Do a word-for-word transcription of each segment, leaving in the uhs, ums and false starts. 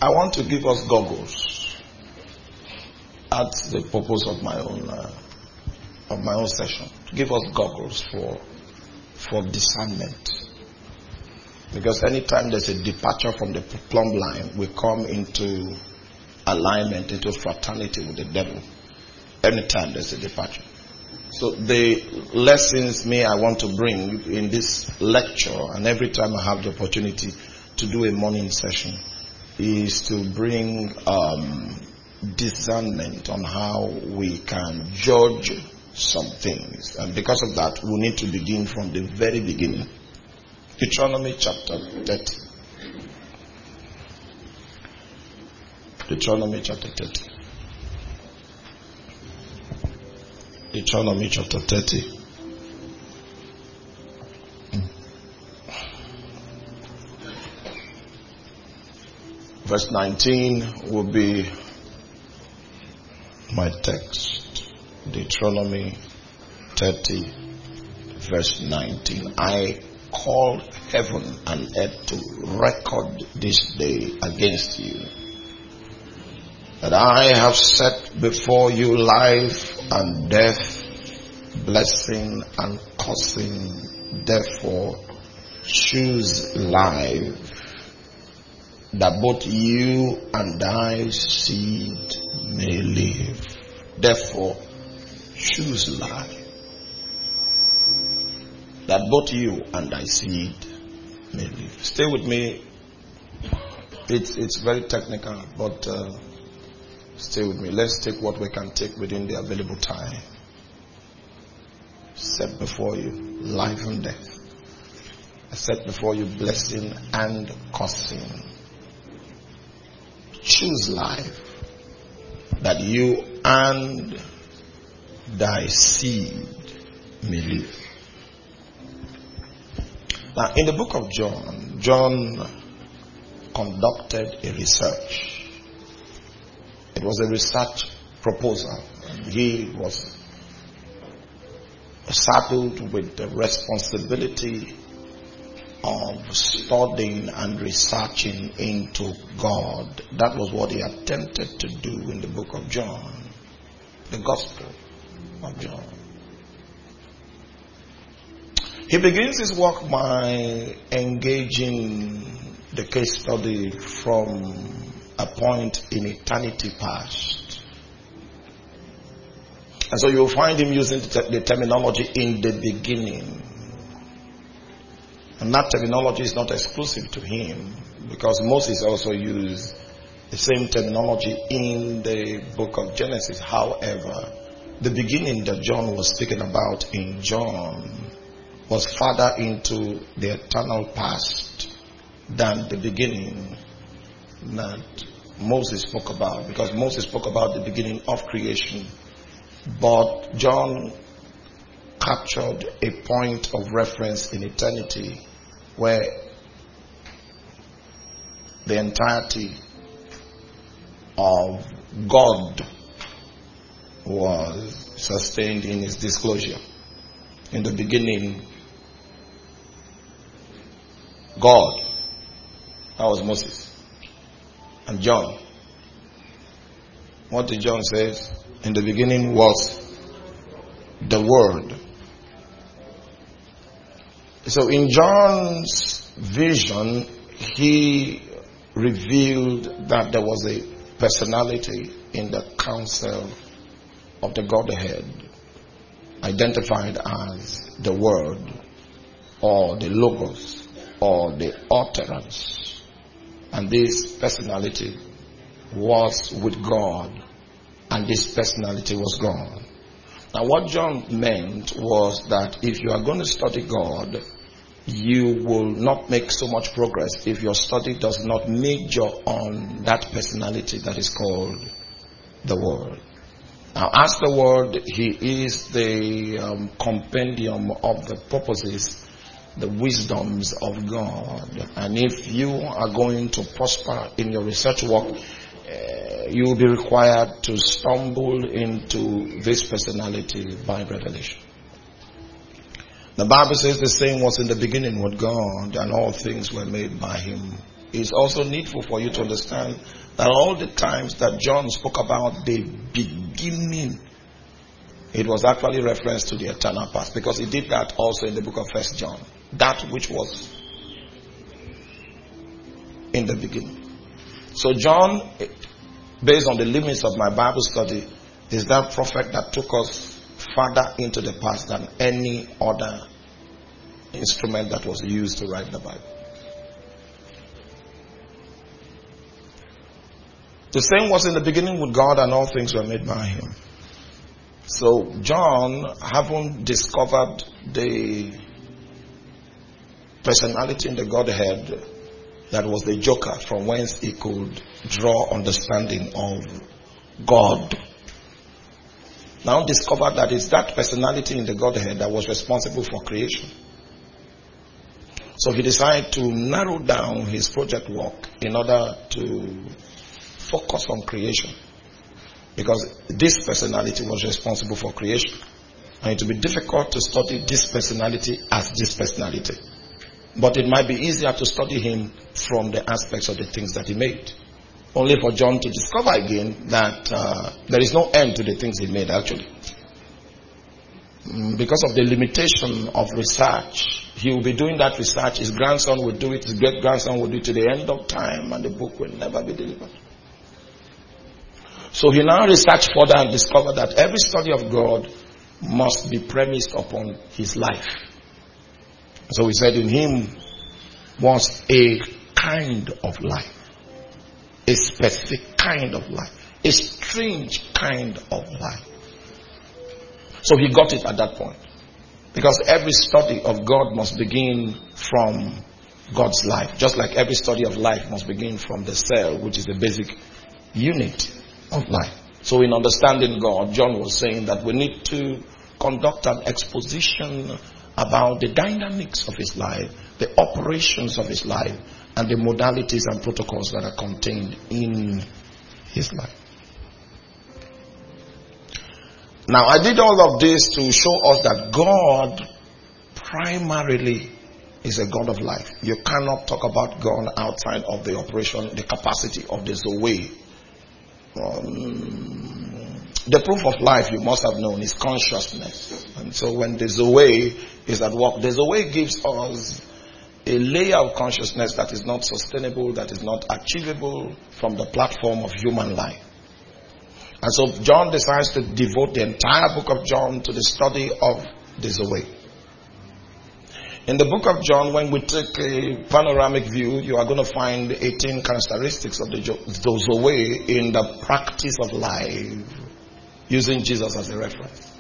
I want to give us goggles. That's the purpose of my own uh, of my own session. To give us goggles for for discernment. Because anytime there's a departure from the plumb line, we come into alignment, into fraternity with the devil. Anytime there's a departure. So the lessons me I want to bring in this lecture, and every time I have the opportunity to do a morning session, is to bring um, discernment on how we can judge some things. And because of that, we need to begin from the very beginning. Deuteronomy chapter thirty. Deuteronomy chapter thirty. Deuteronomy chapter thirty. Verse nineteen will be my text. Deuteronomy thirty, verse nineteen. I call heaven and earth to record this day against you, that I have set before you life and death, blessing and cursing. Therefore, choose life, that both you and thy seed may live. Therefore, choose life, that both you and thy seed may live. Stay with me. It's it's very technical, but uh, stay with me. Let's take what we can take within the available time. Set before you life and death. I set before you blessing and cursing. Choose life, that you and thy seed may live. Now, in the book of John, John conducted a research. It was a research proposal. And he was saddled with the responsibility of studying and researching into God. That was what he attempted to do in the book of John, the Gospel of John. He begins his work by engaging the case study from a point in eternity past. And so you'll find him using the terminology "in the beginning." And that terminology is not exclusive to him, because Moses also used the same terminology in the book of Genesis. However, the beginning that John was speaking about in John was farther into the eternal past than the beginning that Moses spoke about, because Moses spoke about the beginning of creation, but John captured a point of reference in eternity where the entirety of God was sustained in his disclosure. In the beginning, God. That was Moses. And John. What did John say? In the beginning was the Word. So in John's vision, he revealed that there was a personality in the council of the Godhead, identified as the Word, or the Logos, or the utterance. And this personality was with God, and this personality was God. Now what John meant was that if you are going to study God, you will not make so much progress if your study does not major on that personality that is called the Word. Now, as the Word, he is the um, compendium of the purposes, the wisdoms of God. And if you are going to prosper in your research work, uh, you will be required to stumble into this personality by revelation. The Bible says the same was in the beginning with God, and all things were made by him, it's also needful for you to understand that all the times that John spoke about the beginning, it was actually reference to the eternal past, because he did that also in the book of First John. That which was in the beginning. So John, based on the limits of my Bible study, is that prophet that took us further into the past than any other instrument that was used to write the Bible. The same was in the beginning with God, and all things were made by him. So John, having discovered the personality in the Godhead that was the joker from whence he could draw understanding of God, now discovered that it's that personality in the Godhead that was responsible for creation. So he decided to narrow down his project work in order to focus on creation, because this personality was responsible for creation, and it would be difficult to study this personality as this personality, but it might be easier to study him from the aspects of the things that he made, only for John to discover again that uh, there is no end to the things he made actually. Because of the limitation of research, he will be doing that research, his grandson will do it, his great grandson will do it to the end of time, and the book will never be delivered. So he now researched further and discovered that every study of God must be premised upon his life. So he said in him was a kind of life, a specific kind of life, a strange kind of life. So he got it at that point. Because every study of God must begin from God's life. Just like every study of life must begin from the cell, which is the basic unit of life. So in understanding God, John was saying that we need to conduct an exposition about the dynamics of his life, the operations of his life, and the modalities and protocols that are contained in his life. Now, I did all of this to show us that God primarily is a God of life. You cannot talk about God outside of the operation, the capacity of the Zoe. Um, the proof of life, you must have known, is consciousness. And so when the Zoe is at work, the Zoe gives us a layer of consciousness that is not sustainable, that is not achievable from the platform of human life. And so John decides to devote the entire book of John to the study of the Zoe. In the book of John, when we take a panoramic view, you are going to find eighteen characteristics of the Zoe in the practice of life, using Jesus as a reference.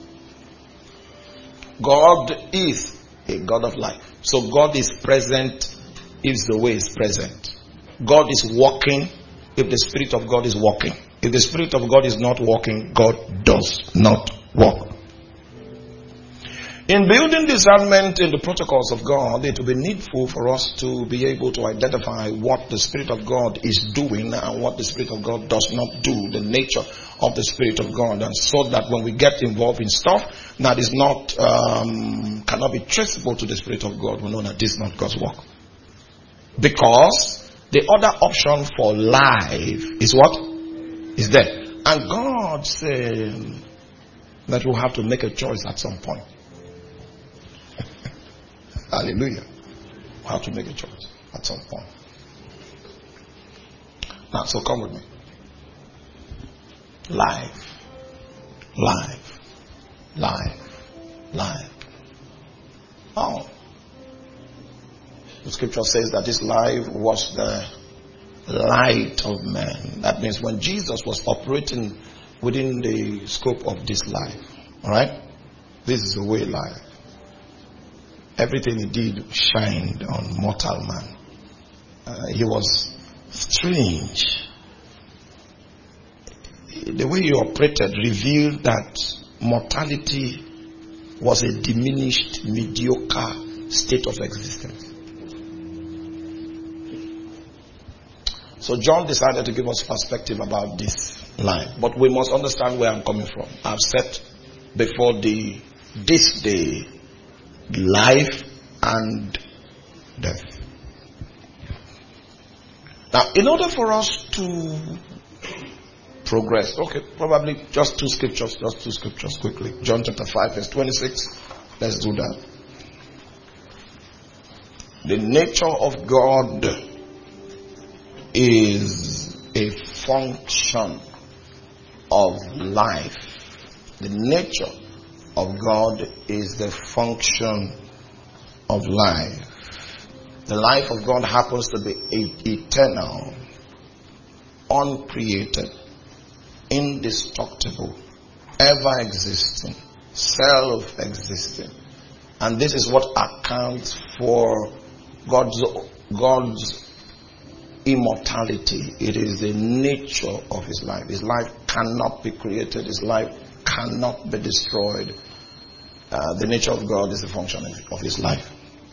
God is a God of life. So God is present if Zoe is present. God is walking if the Spirit of God is walking. If the Spirit of God is not walking, God does not walk. In building discernment in the protocols of God, it will be needful for us to be able to identify what the Spirit of God is doing and what the Spirit of God does not do, the nature of the Spirit of God, and so that when we get involved in stuff that is not, um, cannot be traceable to the Spirit of God, we know that this is not God's work. Because the other option for life is what? Is there. And God said that we'll have to make a choice at some point. Hallelujah. We'll have to make a choice at some point. Now, so come with me. Life. Life. Life. Life. Oh. The scripture says that this life was the light of man. That means when Jesus was operating within the scope of this life, alright? This is the way life. Everything he did shined on mortal man. Uh, he was strange. The way he operated revealed that mortality was a diminished, mediocre state of existence. So John decided to give us perspective about this life. But we must understand where I'm coming from. I've set before the this day life and death. Now, in order for us to progress, okay, probably just two scriptures, just two scriptures quickly. John chapter five, verse twenty-six. Let's do that. The nature of God is a function of life. The nature of God is the function of life. The life of God happens to be eternal, uncreated, indestructible, ever existing, self-existing. And this is what accounts for God's, God's immortality. It is the nature of his life. His life cannot be created. His life cannot be destroyed. Uh, the nature of God is the function of his life.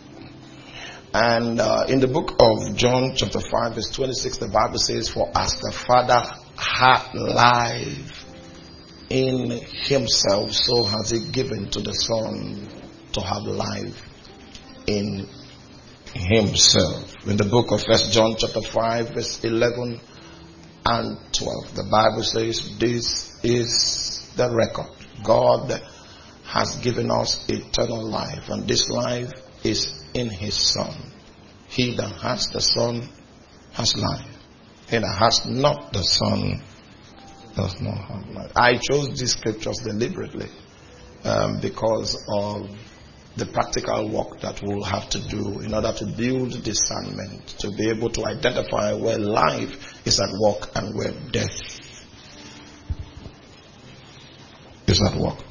And uh, in the book of John chapter five verse twenty-six, the Bible says, for as the Father hath life in himself, so has he given to the Son to have life in himself. In the book of First John chapter five verse eleven and twelve, the Bible says, this is the record. God has given us eternal life, and this life is in his Son. He that has the Son has life. He that has not the Son does not have life. I chose these scriptures deliberately um, because of the practical work that we'll have to do in order to build discernment, to be able to identify where life is at work and where death is at work.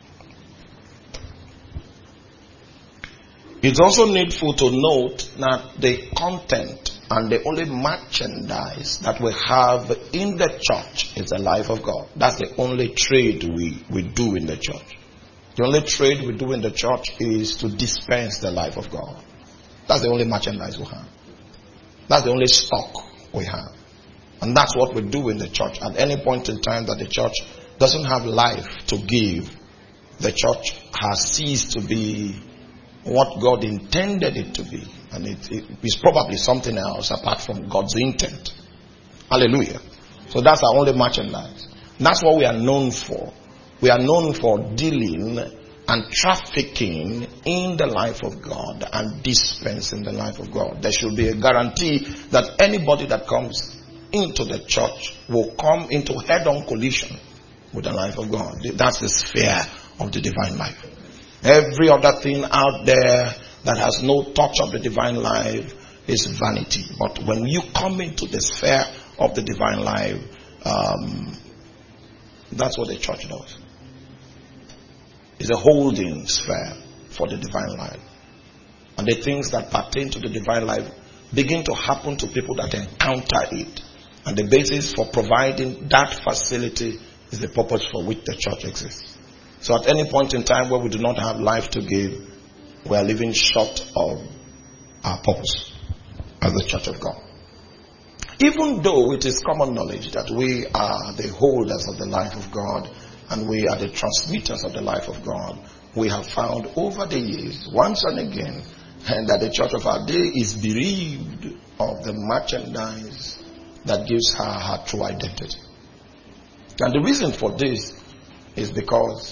It's also needful to note that the content and the only merchandise that we have in the church is the life of God. That's the only trade we, we do in the church. The only trade we do in the church is to dispense the life of God. That's the only merchandise we have. That's the only stock we have. And that's what we do in the church. At any point in time that the church doesn't have life to give, the church has ceased to be what God intended it to be. And it, it is probably something else apart from God's intent. Hallelujah. So that's our only merchandise. That's what we are known for. We are known for dealing and trafficking in the life of God and dispensing the life of God. There should be a guarantee that anybody that comes into the church will come into head-on collision with the life of God. That's the sphere of the divine life. Every other thing out there that has no touch of the divine life is vanity. But when you come into the sphere of the divine life, um, that's what the church does. It's a holding sphere for the divine life. And the things that pertain to the divine life begin to happen to people that encounter it. And the basis for providing that facility is the purpose for which the church exists. So at any point in time where we do not have life to give, we are living short of our purpose as the church of God. Even though it is common knowledge that we are the holders of the life of God and we are the transmitters of the life of God, we have found over the years, once and again, and that the church of our day is bereaved of the merchandise that gives her her true identity. And the reason for this is because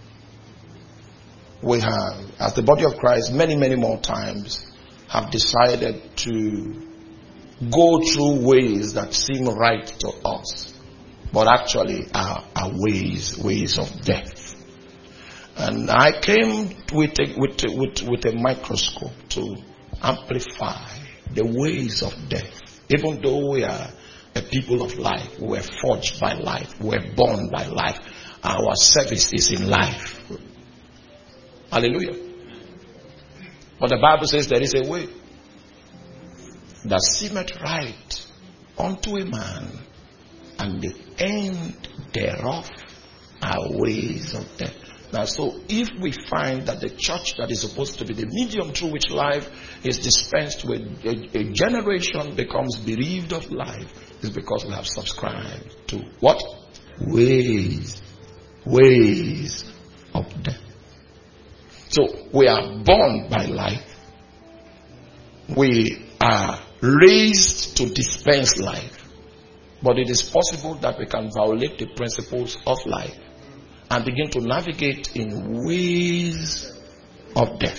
we have, as the body of Christ, many, many more times have decided to go through ways that seem right to us, but actually are, are ways, ways of death. And I came with a, with, a, with, with a microscope to amplify the ways of death. Even though we are a people of life, we were forged by life, we were born by life, our service is in life. Hallelujah. But the Bible says there is a way that seemeth right unto a man, and the end thereof are ways of death. Now, so if we find that the church that is supposed to be the medium through which life is dispensed with, a, a generation becomes bereaved of life, it's because we have subscribed to what? Ways. Ways of death. So we are born by life. We are raised to dispense life. But it is possible that we can violate the principles of life and begin to navigate in ways of death.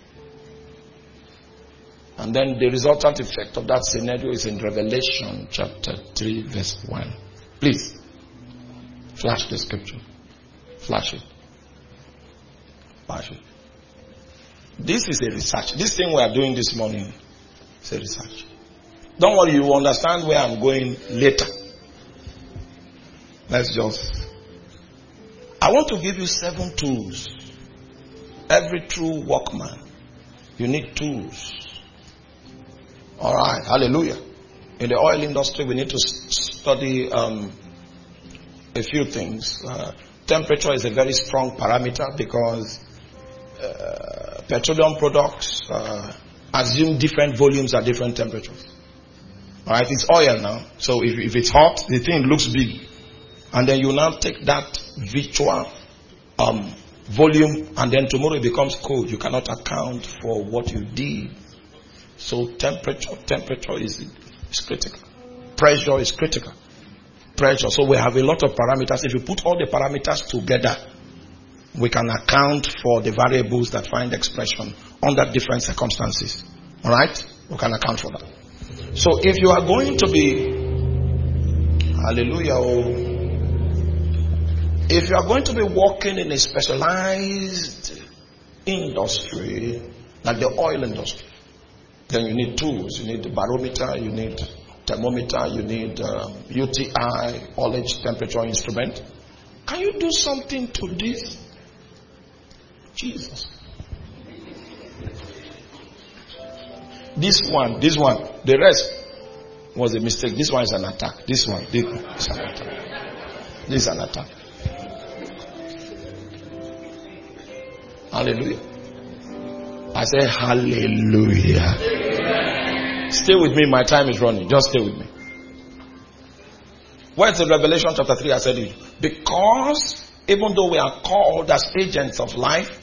And then the resultant effect of that scenario is in Revelation chapter three verse one. Please, flash the scripture. Flash it. Flash it. This is a research. This thing we are doing this morning is a research. Don't worry, you will understand where I'm going later. Let's just... I want to give you seven tools. Every true workman, you need tools. Alright, hallelujah. In the oil industry, we need to study um, a few things. Uh, temperature is a very strong parameter because uh, petroleum products uh, assume different volumes at different temperatures. Alright, it's oil now. So if, if it's hot, the thing looks big. And then you now take that virtual um, volume and then tomorrow it becomes cold. You cannot account for what you did. So temperature, temperature is, is critical. Pressure is critical. Pressure. So we have a lot of parameters. If you put all the parameters together, we can account for the variables that find expression under different circumstances. Alright? We can account for that. So if you are going to be, hallelujah, oh, if you are going to be working in a specialized industry, like the oil industry, then you need tools. You need the barometer, you need thermometer, you need um, U T I, oilage temperature instrument. Can you do something to this? Jesus. This one, this one, the rest was a mistake. This one is an attack. This one, this is an attack. This is an attack. Hallelujah. I say hallelujah. Stay with me. My time is running. Just stay with me. Where's the Revelation chapter three? I said it. Because even though we are called as agents of life,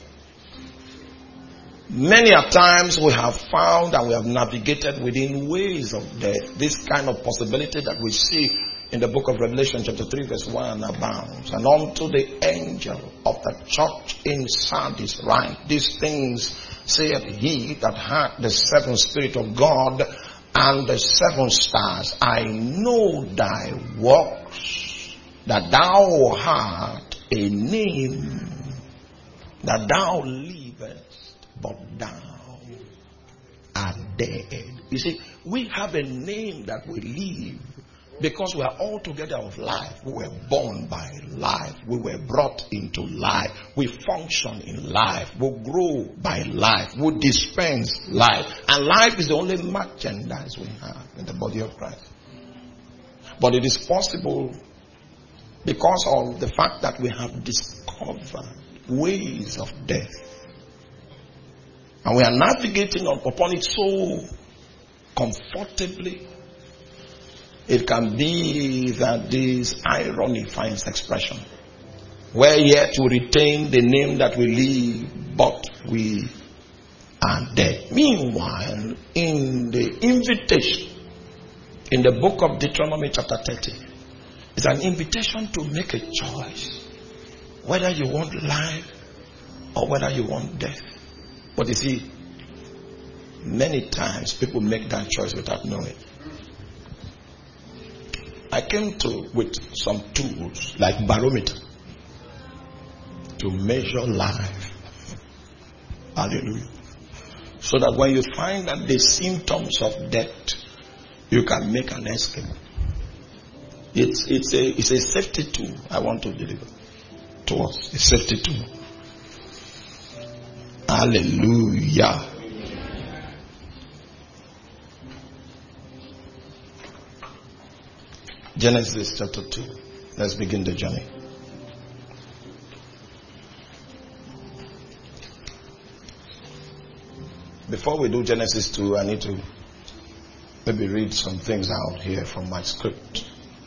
many a times we have found and we have navigated within ways of death. This kind of possibility that we see in the book of Revelation chapter three verse one abounds. And unto the angel of the church in Sardis write, these things saith he that hath the seven Spirit of God and the seven stars. I know thy works, that thou art a name, that thou livest, but thou art dead. You see, we have a name that we live because we are all together of life. We were born by life. We were brought into life. We function in life. We grow by life. We dispense life. And life is the only merchandise we have in the body of Christ. But it is possible because of the fact that we have discovered ways of death. And we are navigating upon it so comfortably. It can be that this irony finds expression. Where yet we retain the name that we live, but we are dead. Meanwhile, in the invitation, in the book of Deuteronomy chapter thirty, it's an invitation to make a choice. Whether you want life or whether you want death. But you see, many times people make that choice without knowing. I came to with some tools like barometer to measure life. Hallelujah. So that when you find that the symptoms of death, you can make an escape. It's it's a it's a safety tool I want to deliver to us. A safety tool. Hallelujah. Genesis chapter two. Let's begin the journey. Before we do Genesis two, I need to maybe read some things out here from my script.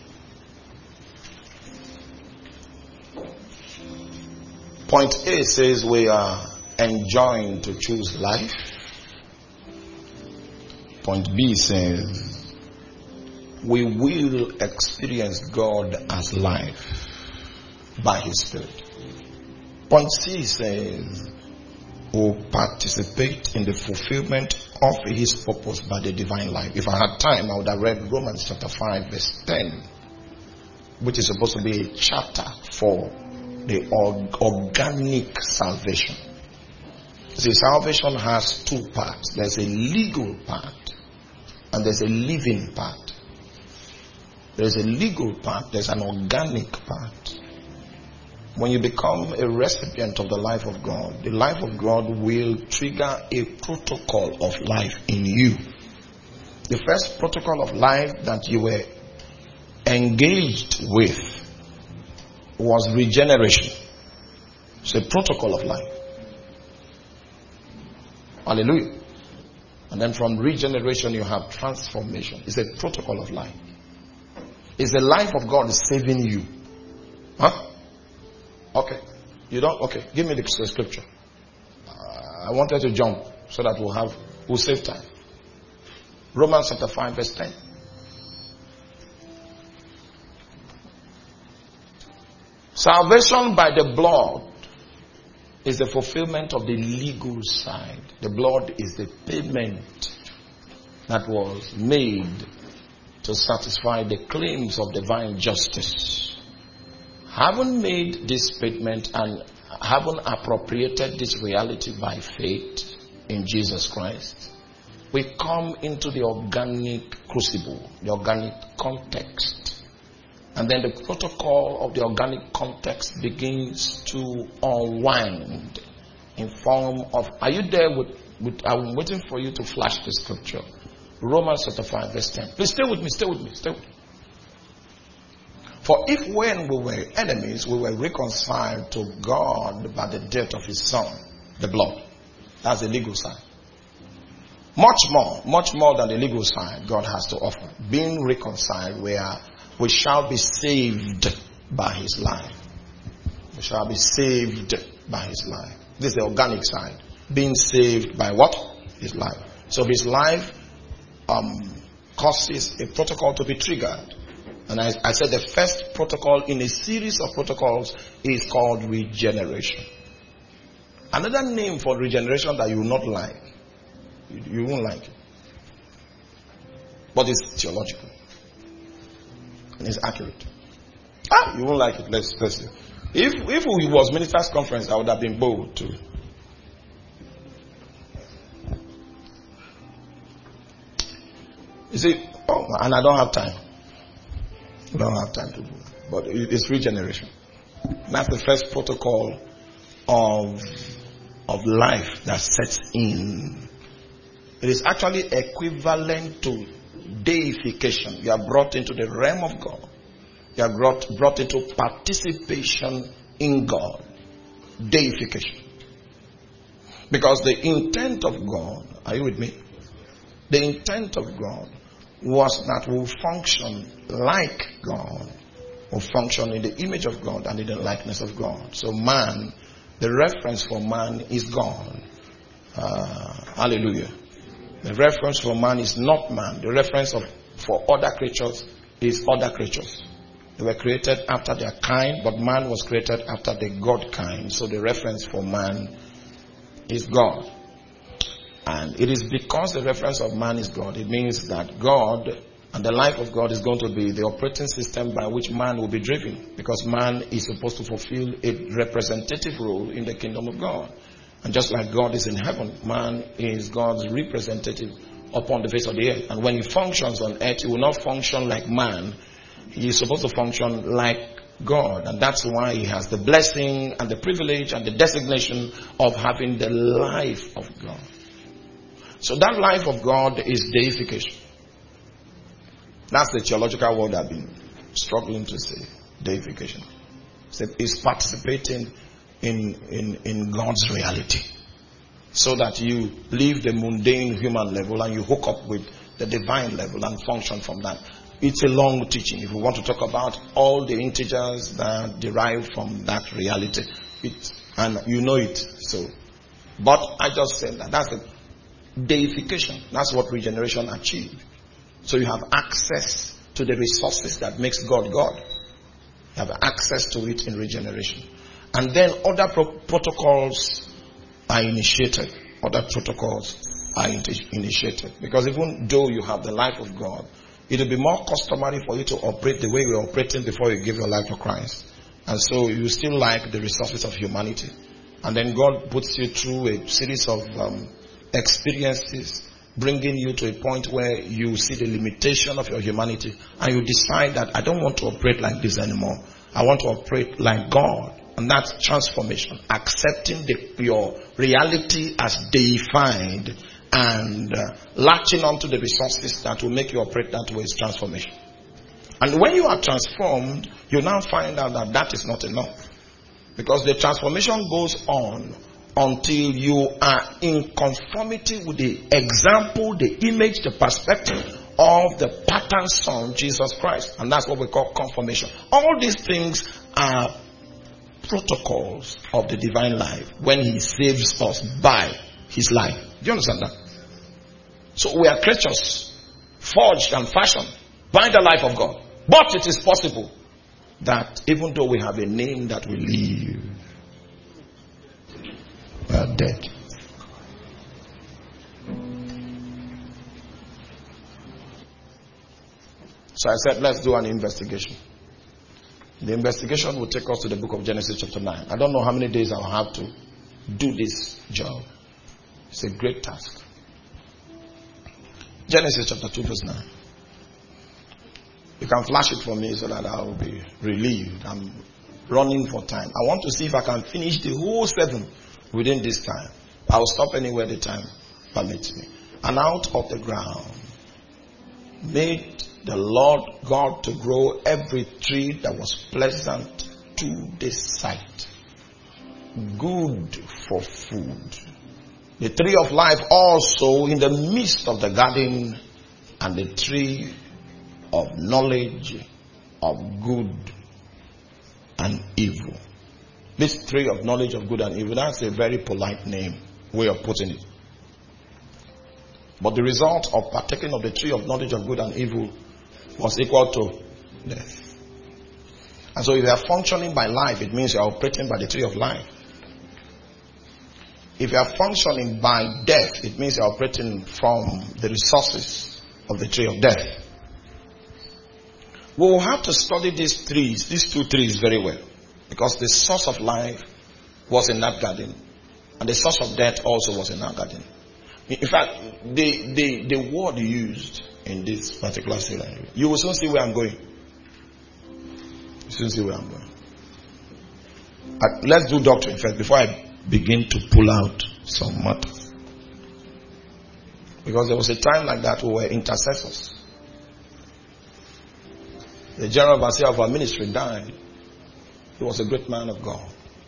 Point A says we are enjoined to choose life. Point B says, we will experience God as life by His Spirit. Point C says, we'll participate in the fulfillment of His purpose by the divine life. If I had time, I would have read Romans chapter five verse ten, which is supposed to be a chapter for the org- organic salvation. See, salvation has two parts. There's a legal part and there's a living part. There's a legal part, there's an organic part. When you become a recipient of the life of God, the life of God will trigger a protocol of life in you. The first protocol of life that you were engaged with was regeneration. It's a protocol of life. Hallelujah. And then from regeneration you have transformation. It's a protocol of life. It's the life of God saving you. Huh? Okay. You don't? Okay. Give me the scripture. Uh, I wanted to jump so that we'll have, we'll save time. Romans chapter five verse ten. Salvation by the blood is the fulfillment of the legal side. The blood is the payment that was made to satisfy the claims of divine justice. Having made this statement and having appropriated this reality by faith in Jesus Christ, we come into the organic crucible, the organic context. And then the protocol of the organic context begins to unwind in form of, are you there with, with I'm waiting for you to flash the scripture. Romans chapter five verse ten. Please stay with me, stay with me, stay with me. For if when we were enemies, we were reconciled to God by the death of His Son, the blood. That's the legal side. Much more, much more than the legal side God has to offer. Being reconciled where we shall be saved by His life. We shall be saved by His life. This is the organic side. Being saved by what? His life. So His life um, causes a protocol to be triggered. And I, I said the first protocol in a series of protocols is called regeneration. Another name for regeneration that you will not like, you, you won't like it, but it's theological and it's accurate. Ah, you won't like it. Let's let's see. If if it was ministers' conference, I would have been bold too. You see, oh, and I don't have time. I don't have time to do that. But it's regeneration. That's the first protocol of of life that sets in. It is actually equivalent to deification. You are brought into the realm of God. You are brought, brought into participation in God. Deification. Because the intent of God, are you with me? The intent of God was that we will function like God, will function in the image of God and in the likeness of God. So man, the reference for man is God. Uh, hallelujah. The reference for man is not man. The reference of for other creatures is other creatures. They were created after their kind, but man was created after the God kind. So the reference for man is God. And it is because the reference of man is God, it means that God and the life of God is going to be the operating system by which man will be driven. Because man is supposed to fulfill a representative role in the kingdom of God. And just like God is in heaven, man is God's representative upon the face of the earth. And when he functions on earth, he will not function like man. He is supposed to function like God. And that's why he has the blessing and the privilege and the designation of having the life of God. So that life of God is deification. That's the theological word I've been struggling to say. Deification. It's participating in, in, in God's reality. So that you leave the mundane human level and you hook up with the divine level and function from that. It's a long teaching. If we want to talk about all the integers that derive from that reality, it, and you know it. So, but I just said that. That's it. deification. That's what regeneration achieved. So you have access to the resources that makes God God. You have access to it in regeneration. And then other pro- protocols are initiated. Other protocols are in- initiated. Because even though you have the life of God, it will be more customary for you to operate the way you were operating before you give your life to Christ. And so you still like the resources of humanity. And then God puts you through a series of um, experiences, bringing you to a point where you see the limitation of your humanity. And you decide that I don't want to operate like this anymore. I want to operate like God. And that's transformation. Accepting the, your reality as deified and uh, latching onto the resources that will make you operate that way is transformation. And when you are transformed, you now find out that that is not enough. Because the transformation goes on until you are in conformity with the example, the image, the perspective of the pattern son, Jesus Christ. And that's what we call conformation. All these things are protocols of the divine life when he saves us by his life. Do you understand that? So we are creatures forged and fashioned by the life of God. But it is possible that even though we have a name that we live, we are dead. So I said, let's do an investigation. The investigation will take us to the book of Genesis chapter nine. I don't know how many days I'll have to do this job. It's a great task. Genesis chapter two verse nine. You can flash it for me so that I will be relieved. I'm running for time. I want to see if I can finish the whole seven within this time. I will stop anywhere the time permits me. And out of the ground made the Lord God to grow every tree that was pleasant to the sight, good for food. The tree of life also in the midst of the garden, and the tree of knowledge of good and evil. This tree of knowledge of good and evil, that's a very polite name, way of putting it. But the result of partaking of the tree of knowledge of good and evil was equal to death. And so if you are functioning by life, it means you are operating by the tree of life. If you are functioning by death, it means you are operating from the resources of the tree of death. We will have to study these trees, these two trees very well. Because the source of life was in that garden. And the source of death also was in that garden. In fact, the, the, the word used in this particular scenario, you will soon see where I'm going. You soon see where I'm going. Uh, let's do doctrine first before I begin to pull out some matters. Because there was a time like that we were intercessors. The general overseer of our ministry died. He was a great man of God.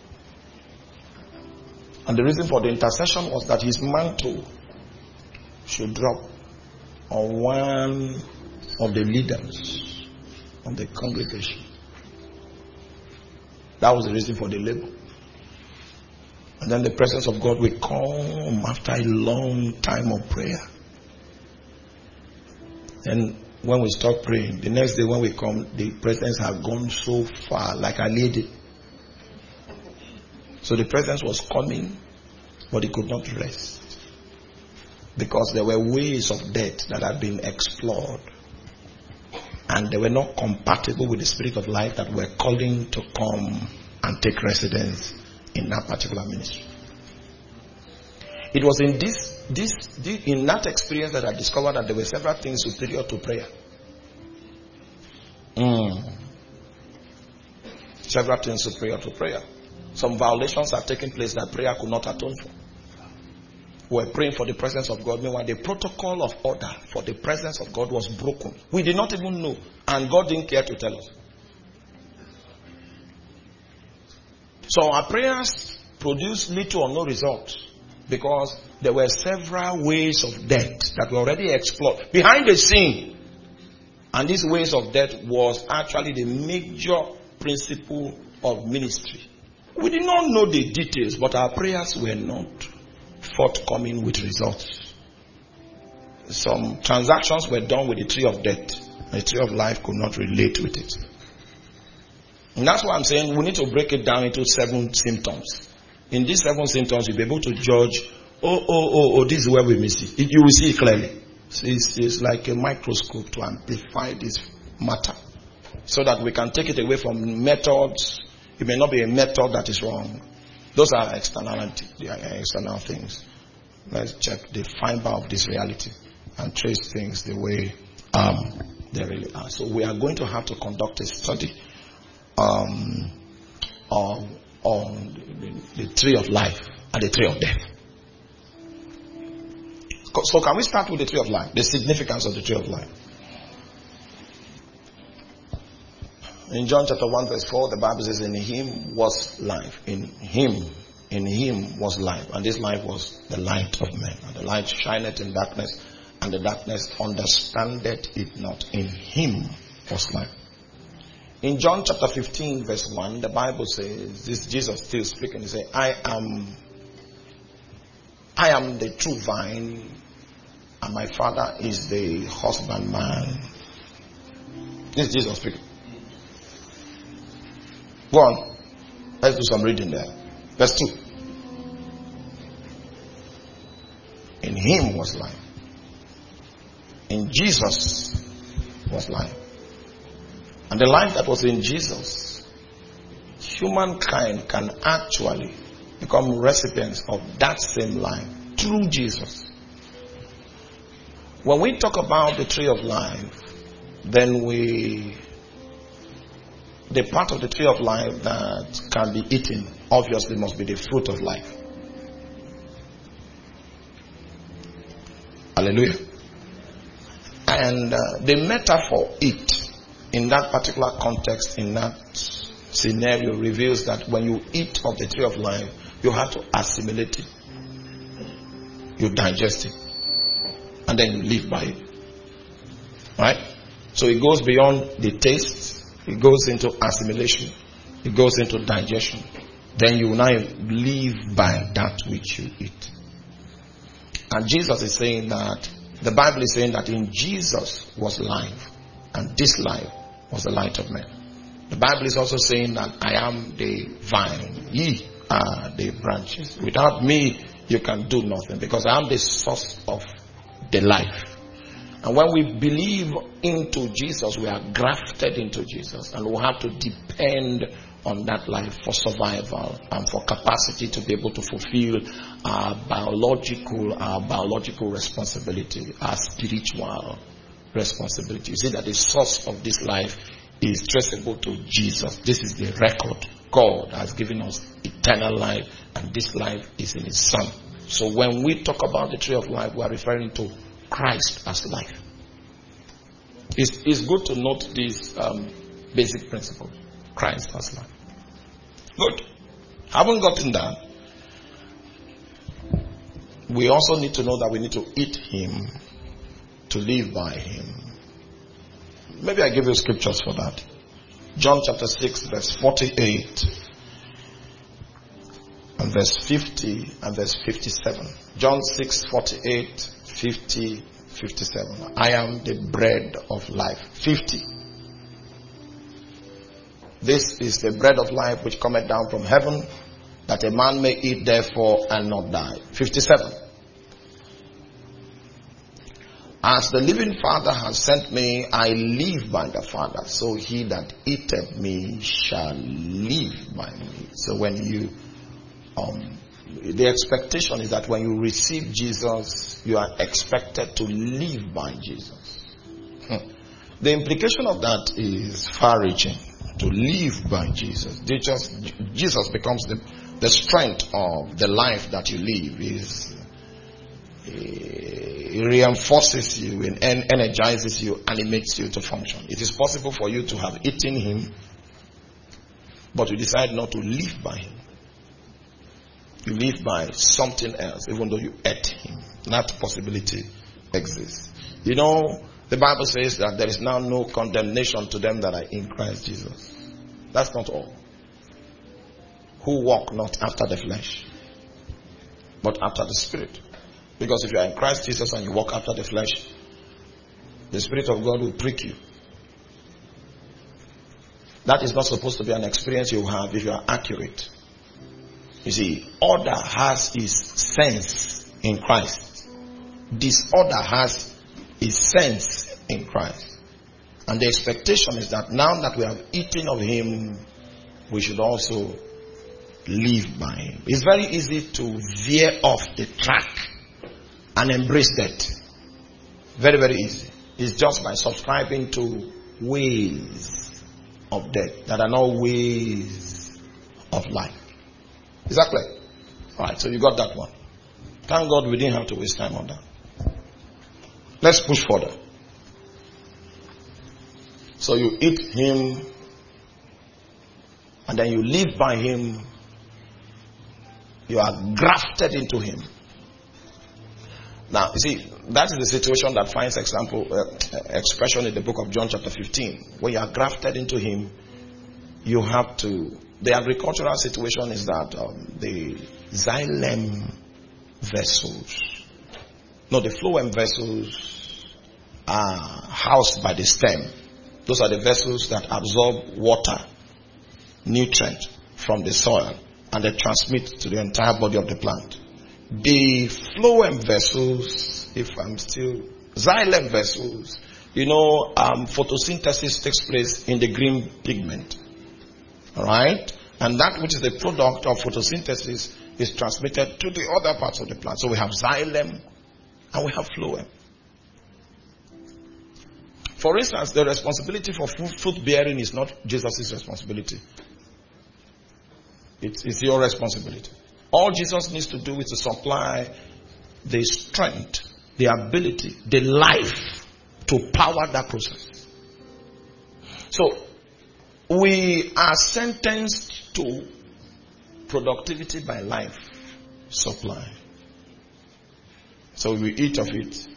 And the reason for the intercession was that his mantle should drop on one of the leaders of the congregation. That was the reason for the labor. And then the presence of God will come after a long time of prayer. And when we stop praying, the next day when we come, the presence had gone so far, like a lady. So the presence was coming, but it could not rest. Because there were ways of death that had been explored. And they were not compatible with the spirit of life that were calling to come and take residence in that particular ministry. It was in this, this, this, in that experience that I discovered that there were several things superior to prayer. Mm. Several things superior to prayer. Some violations are taking place that prayer could not atone for. We were praying for the presence of God. Meanwhile, the protocol of order for the presence of God was broken. We did not even know, and God didn't care to tell us. So our prayers produced little or no results because there were several ways of death that were already explored behind the scene. And these ways of death was actually the major principle of ministry. We did not know the details, but our prayers were not forthcoming with results. some transactions were done with the tree of death. The tree of life could not relate with it. And that's why I'm saying we need to break it down into seven symptoms. In these seven symptoms, you'll be able to judge, oh, oh, oh, oh, this is where we miss it. You will see it clearly. So it's, it's like a microscope to amplify this matter, so that we can take it away from methods. It may not be a method that is wrong. Those are externality, they are external things. Let's check the fiber of this reality and trace things the way um, they really are. So we are going to have to conduct a study um, on, on the, the tree of life and the tree of death. So can we start with the tree of life? The significance of the tree of life. In John chapter one verse four, the Bible says, in him was life. In him, in him was life. And this life was the light of men. And the light shineth in darkness, and the darkness understandeth it not. In him was life. In John chapter fifteen verse one, the Bible says, this Jesus still speaking, he says, I am, I am the true vine, and my Father is the husbandman. This is Jesus speaking. Go on. Let's do some reading there. Verse two. In him was life. In Jesus was life. And the life that was in Jesus, humankind can actually become recipients of that same life through Jesus. When we talk about the tree of life, then we, the part of the tree of life that can be eaten, obviously must be the fruit of life. Hallelujah. And uh, the metaphor it, in that particular context, in that scenario, reveals that when you eat of the tree of life, you have to assimilate it. You digest it. And then you live by it. Right? So it goes beyond the taste. It goes into assimilation. It goes into digestion. Then you now live by that which you eat. And Jesus is saying that, the Bible is saying that in Jesus was life. And this life was the light of men. The Bible is also saying that I am the vine. Ye are the branches. Without me, you can do nothing. Because I am the source of the life. And when we believe into Jesus, we are grafted into Jesus. And we have to depend on that life for survival and for capacity to be able to fulfill our biological, our biological responsibility, our spiritual responsibility. You see that the source of this life is traceable to Jesus. This is the record. God has given us eternal life, and this life is in His Son. So when we talk about the tree of life, we are referring to Christ as life. It's, it's good to note this um, basic principle. Christ as life. Good. Haven't gotten that. We also need to know that we need to eat Him to live by Him. Maybe I give you scriptures for that. John chapter six verse forty-eight and verse fifty and verse fifty-seven. John six forty-eight, fifty, fifty-seven. I am the bread of life. fifty. This is the bread of life which cometh down from heaven, that a man may eat therefore and not die. fifty-seven. As the living Father has sent me, I live by the Father. So he that eateth me shall live by me. So when you, um, the expectation is that when you receive Jesus, you are expected to live by Jesus. Hmm. The implication of that is far-reaching. To live by Jesus. Jesus, Jesus becomes the, the strength of the life that you live. Is It reinforces you and energizes you, and it makes you to function. It is possible for you to have eaten Him, but you decide not to live by Him. You live by something else, even though you ate Him. That possibility exists. You know, the Bible says that there is now no condemnation to them that are in Christ Jesus. That's not all. Who walk not after the flesh, but after the Spirit. Because if you are in Christ Jesus and you walk after the flesh, the Spirit of God will prick you. That is not supposed to be an experience you have if you are accurate. You see, order has its sense in Christ. Disorder has its sense in Christ. And the expectation is that now that we have eaten of Him, we should also live by Him. It's very easy to veer off the track and embrace that. Very, very easy. It's just by subscribing to ways of death that are not ways of life. Is that clear? Alright, so you got that one. Thank God we didn't have to waste time on that. Let's push further. So you eat Him, and then you live by Him. You are grafted into Him. Now, you see, that is the situation that finds example uh, expression in the book of John chapter fifteen. When you are grafted into Him, you have to. The agricultural situation is that um, the xylem vessels, no, the phloem vessels are housed by the stem. Those are the vessels that absorb water, nutrient from the soil, and they transmit to the entire body of the plant. The phloem vessels, if I'm still, xylem vessels, you know, um, photosynthesis takes place in the green pigment. Alright? And that which is the product of photosynthesis is transmitted to the other parts of the plant. So we have xylem and we have phloem. For instance, the responsibility for fruit bearing is not Jesus' responsibility. It's, it's your responsibility. All Jesus needs to do is to supply the strength, the ability, the life to power that process. So, we are sentenced to productivity by life supply. So we eat of it.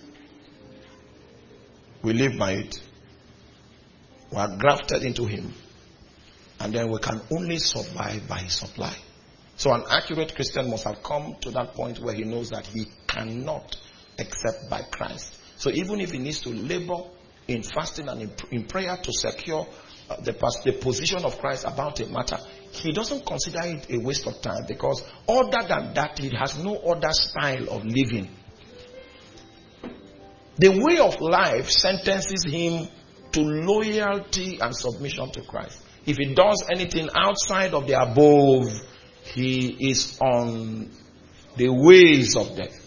We live by it. We are grafted into Him. And then we can only survive by His supply. So an accurate Christian must have come to that point where he knows that he cannot except by Christ. So even if he needs to labor in fasting and in, in prayer to secure uh, the, the position of Christ about a matter, he doesn't consider it a waste of time, because other than that, he has no other style of living. The way of life sentences him to loyalty and submission to Christ. If he does anything outside of the above, he is on the ways of death.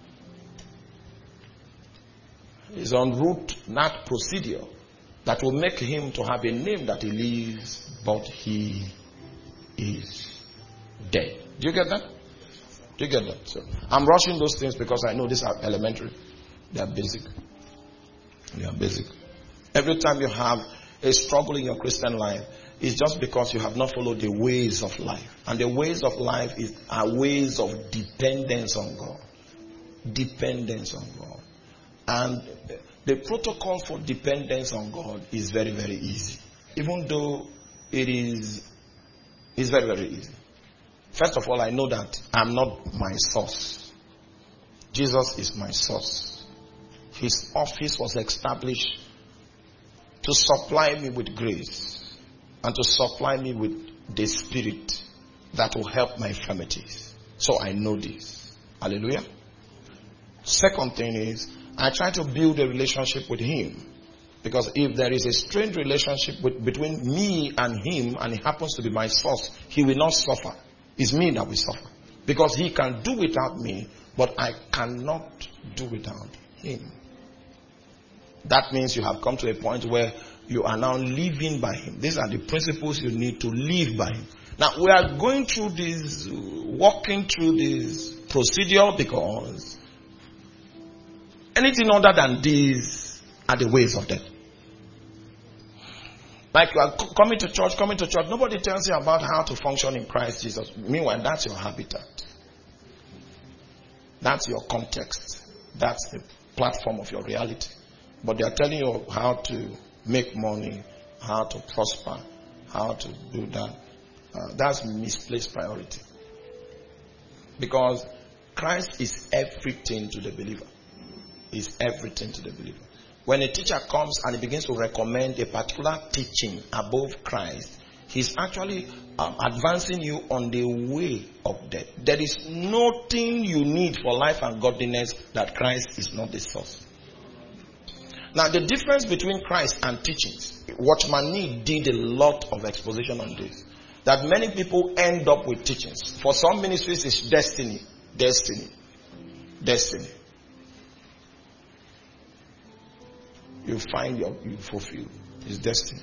He's on route, not procedure, that will make him to have a name that he lives, but he is dead. Do you get that? Do you get that? So I'm rushing those things because I know these are elementary. They are basic. They are basic. Every time you have a struggle in your Christian life, it's just because you have not followed the ways of life. And the ways of life is, are ways of dependence on God. Dependence on God. And the protocol for dependence on God is very, very easy. Even though it is it's very, very easy. First of all, I know that I'm not my source. Jesus is my source. His office was established to supply me with grace and to supply me with the Spirit that will help my infirmities. So I know this. Hallelujah. Second thing is, I try to build a relationship with Him. Because if there is a strained relationship with, between me and Him, and it happens to be my source, He will not suffer. It's me that will suffer. Because He can do without me, but I cannot do without Him. That means you have come to a point where you are now living by Him. These are the principles you need to live by Him. Now, we are going through this, walking through this procedure, because anything other than these are the ways of death. Like you are coming to church, coming to church, nobody tells you about how to function in Christ Jesus. Meanwhile, that's your habitat. That's your context. That's the platform of your reality. But they are telling you how to make money, how to prosper, how to do that. Uh, that's misplaced priority. Because Christ is everything to the believer. Is everything to the believer. When a teacher comes and he begins to recommend a particular teaching above Christ, he's actually um, advancing you on the way of death. There is nothing you need for life and godliness that Christ is not the source. Now, the difference between Christ and teachings, Watchman Nee did a lot of exposition on this. That many people end up with teachings. For some ministries, it's destiny. Destiny. Destiny. You find your, you fulfill. It's destiny.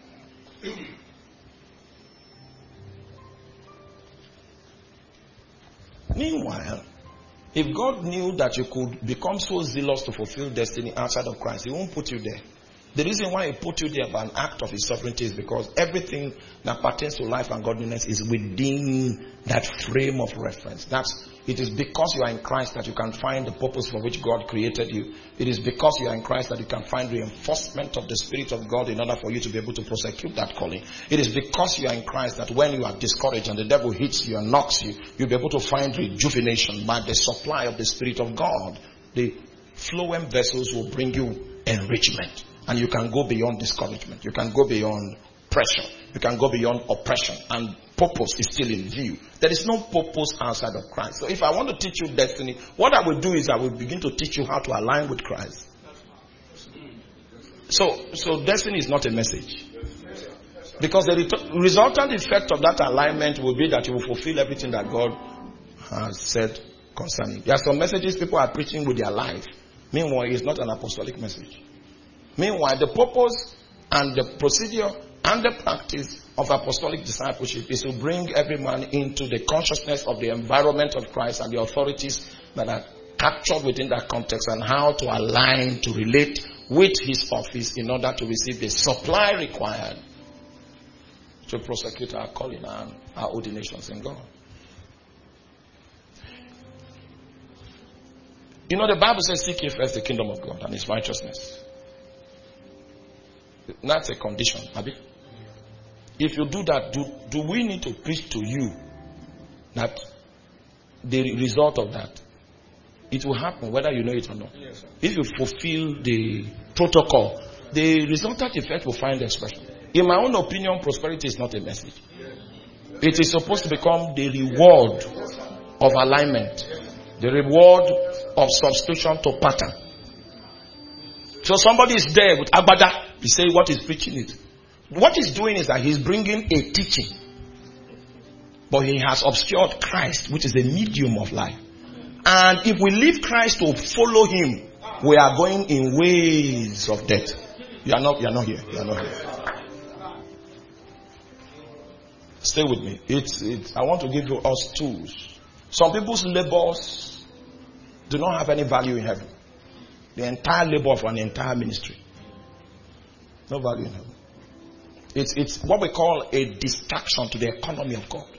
Meanwhile, if God knew that you could become so zealous to fulfill destiny outside of Christ, He won't put you there. The reason why He put you there by an act of His sovereignty is because everything that pertains to life and godliness is within that frame of reference. That's, it is because you are in Christ that you can find the purpose for which God created you. It is because you are in Christ that you can find reinforcement of the Spirit of God in order for you to be able to prosecute that calling. It is because you are in Christ that when you are discouraged and the devil hits you and knocks you, you'll be able to find rejuvenation by the supply of the Spirit of God. The phloem vessels will bring you enrichment. And you can go beyond discouragement. You can go beyond pressure. You can go beyond oppression. And purpose is still in view. There is no purpose outside of Christ. So if I want to teach you destiny, what I will do is I will begin to teach you how to align with Christ. So, so destiny is not a message. Because the ret- resultant effect of that alignment will be that you will fulfill everything that God has said concerning. There are some messages people are preaching with their life. Meanwhile, it's not an apostolic message. Meanwhile, the purpose and the procedure and the practice of apostolic discipleship is to bring every man into the consciousness of the environment of Christ and the authorities that are captured within that context, and how to align, to relate with His office in order to receive the supply required to prosecute our calling and our ordinations in God. You know, the Bible says, seek ye first the kingdom of God and His righteousness. That's a condition, Abi. If you do that, do, do we need to preach to you that the result of that, it will happen whether you know it or not? Yes, if you fulfill the protocol, the resultant effect will find expression. In my own opinion, prosperity is not a message. It is supposed to become the reward of alignment, the reward of substitution to pattern. So somebody is there with agbada. You say what he's preaching is. What he's doing is that he's bringing a teaching. But he has obscured Christ, which is the medium of life. And if we leave Christ to follow Him, we are going in ways of death. You are not, you are not here. You are not here. Stay with me. It's, it's, I want to give you us tools. Some people's labors do not have any value in heaven. The entire labor of an entire ministry. No value in heaven. It's, it's what we call a distraction to the economy of God.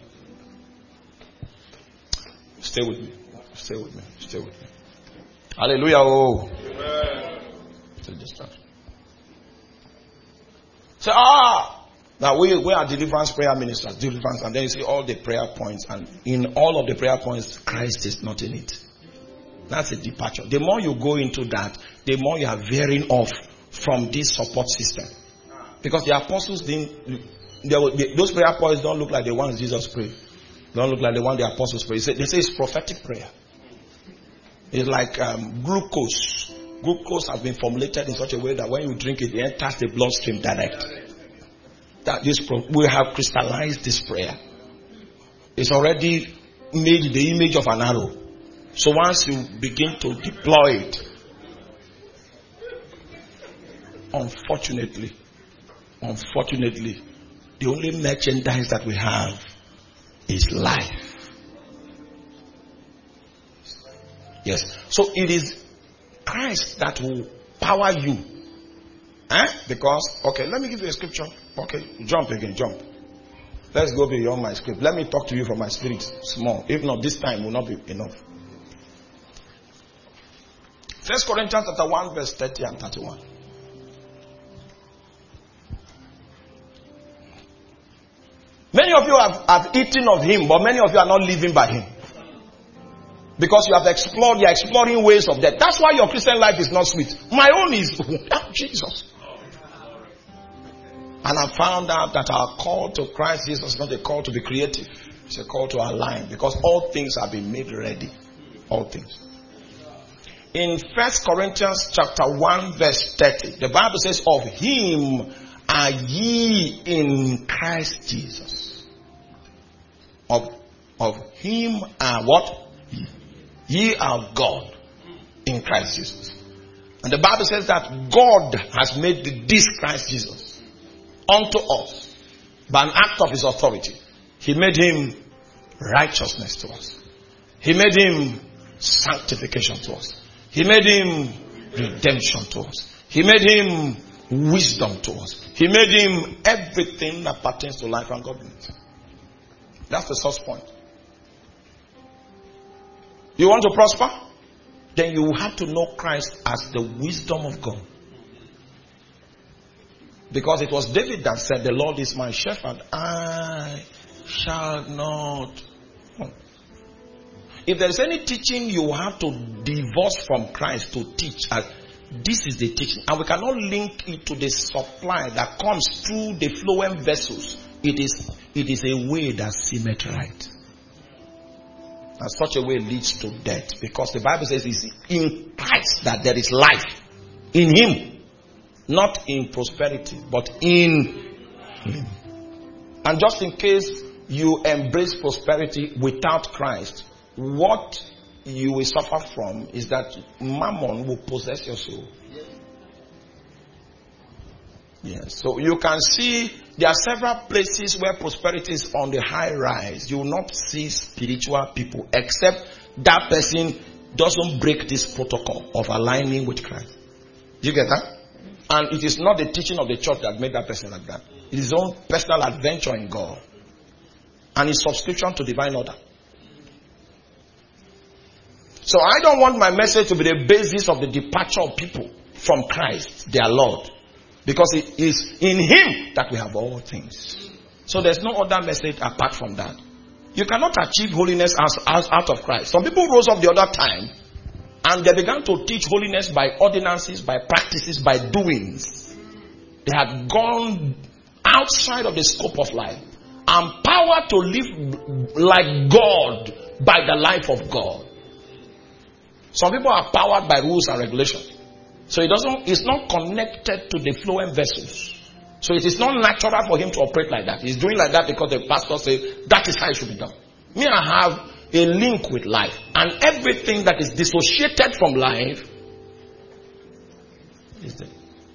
Stay with me. Stay with me. Stay with me. Hallelujah. Oh. Amen. It's a distraction. Say, ah, now we, we are deliverance prayer ministers, deliverance, and then you see all the prayer points, and in all of the prayer points, Christ is not in it. That's a departure. The more you go into that, the more you are veering off from this support system. Because the apostles didn't, they were, they, those prayer points don't look like the ones Jesus prayed. Don't look like the one the apostles prayed. They say it's prophetic prayer. It's like um, glucose. Glucose has been formulated in such a way that when you drink it, it enters the bloodstream direct. That this pro- we have crystallized this prayer. It's already made the image of an arrow. So once you begin to deploy it, unfortunately, unfortunately, the only merchandise that we have is life. Yes. So it is Christ that will power you. Eh? Because, okay, let me give you a scripture. Okay, jump again, jump. Let's go beyond my script. Let me talk to you from my spirit small. If not, this time will not be enough. First Corinthians chapter one, verse thirty and thirty-one. Many of you have, have eaten of Him, but many of you are not living by Him. Because you have explored, you're exploring ways of death. That's why your Christian life is not sweet. My own is Jesus. And I found out that our call to Christ Jesus is not a call to be creative. It's a call to align. Because all things have been made ready. All things. In First Corinthians chapter one verse thirty, the Bible says, of him are ye in Christ Jesus. Of, of him are what? Ye are God in Christ Jesus. And the Bible says that God has made this Christ Jesus unto us by an act of his authority. He made him righteousness to us. He made him sanctification to us. He made him redemption to us. He made him wisdom to us. He made him everything that pertains to life and godliness. That's the source point. You want to prosper? Then you have to know Christ as the wisdom of God. Because it was David that said, the Lord is my shepherd, I shall not. If there is any teaching you have to divorce from Christ to teach, as this is the teaching, and we cannot link it to the supply that comes through the flowing vessels. It is, it is a way that seemeth right. And such a way leads to death. Because the Bible says it's in Christ that there is life. In him. Not in prosperity, but in him. And just in case you embrace prosperity without Christ, what you will suffer from is that mammon will possess your soul. Yes. So you can see there are several places where prosperity is on the high rise. You will not see spiritual people except that person doesn't break this protocol of aligning with Christ. Do you get that? And it is not the teaching of the church that made that person like that. It is his own personal adventure in God. And his subscription to divine order. So I don't want my message to be the basis of the departure of people from Christ, their Lord. Because it is in him that we have all things. So there's no other message apart from that. You cannot achieve holiness as, as out of Christ. Some people rose up the other time and they began to teach holiness by ordinances, by practices, by doings. They had gone outside of the scope of life. And power to live like God by the life of God. Some people are powered by rules and regulations. So it doesn't, it's not connected to the flowing vessels. So it is not natural for him to operate like that. He's doing like that because the pastor says that is how it should be done. Me, I have a link with life. And everything that is dissociated from life is there.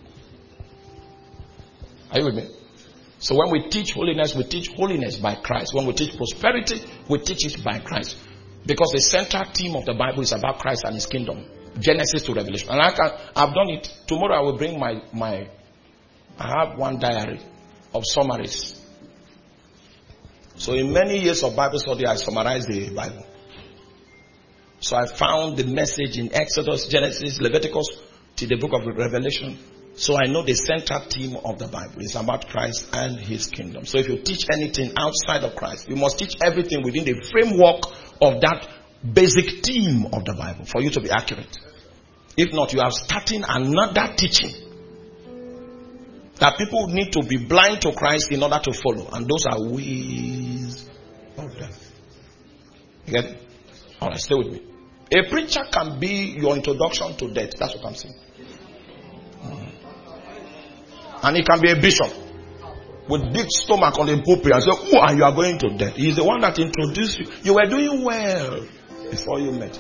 Are you with me? So when we teach holiness, we teach holiness by Christ. When we teach prosperity, we teach it by Christ. Because the central theme of the Bible is about Christ and his kingdom. Genesis to Revelation. And I can, I've done it. Tomorrow I will bring my, my, I have one diary of summaries. So in many years of Bible study, I summarized the Bible. So I found the message in Exodus, Genesis, Leviticus, to the book of Revelation. So I know the central theme of the Bible is about Christ and his kingdom. So if you teach anything outside of Christ, you must teach everything within the framework of that basic theme of the Bible for you to be accurate. If not, you are starting another teaching that people need to be blind to Christ in order to follow. And those are ways of death. You get it? Alright, stay with me. A preacher can be your introduction to death. That's what I'm saying. Mm. And he can be a bishop with big stomach on the pulpit and say, oh, and you are going to death. He's the one that introduced you. You were doing well before you met.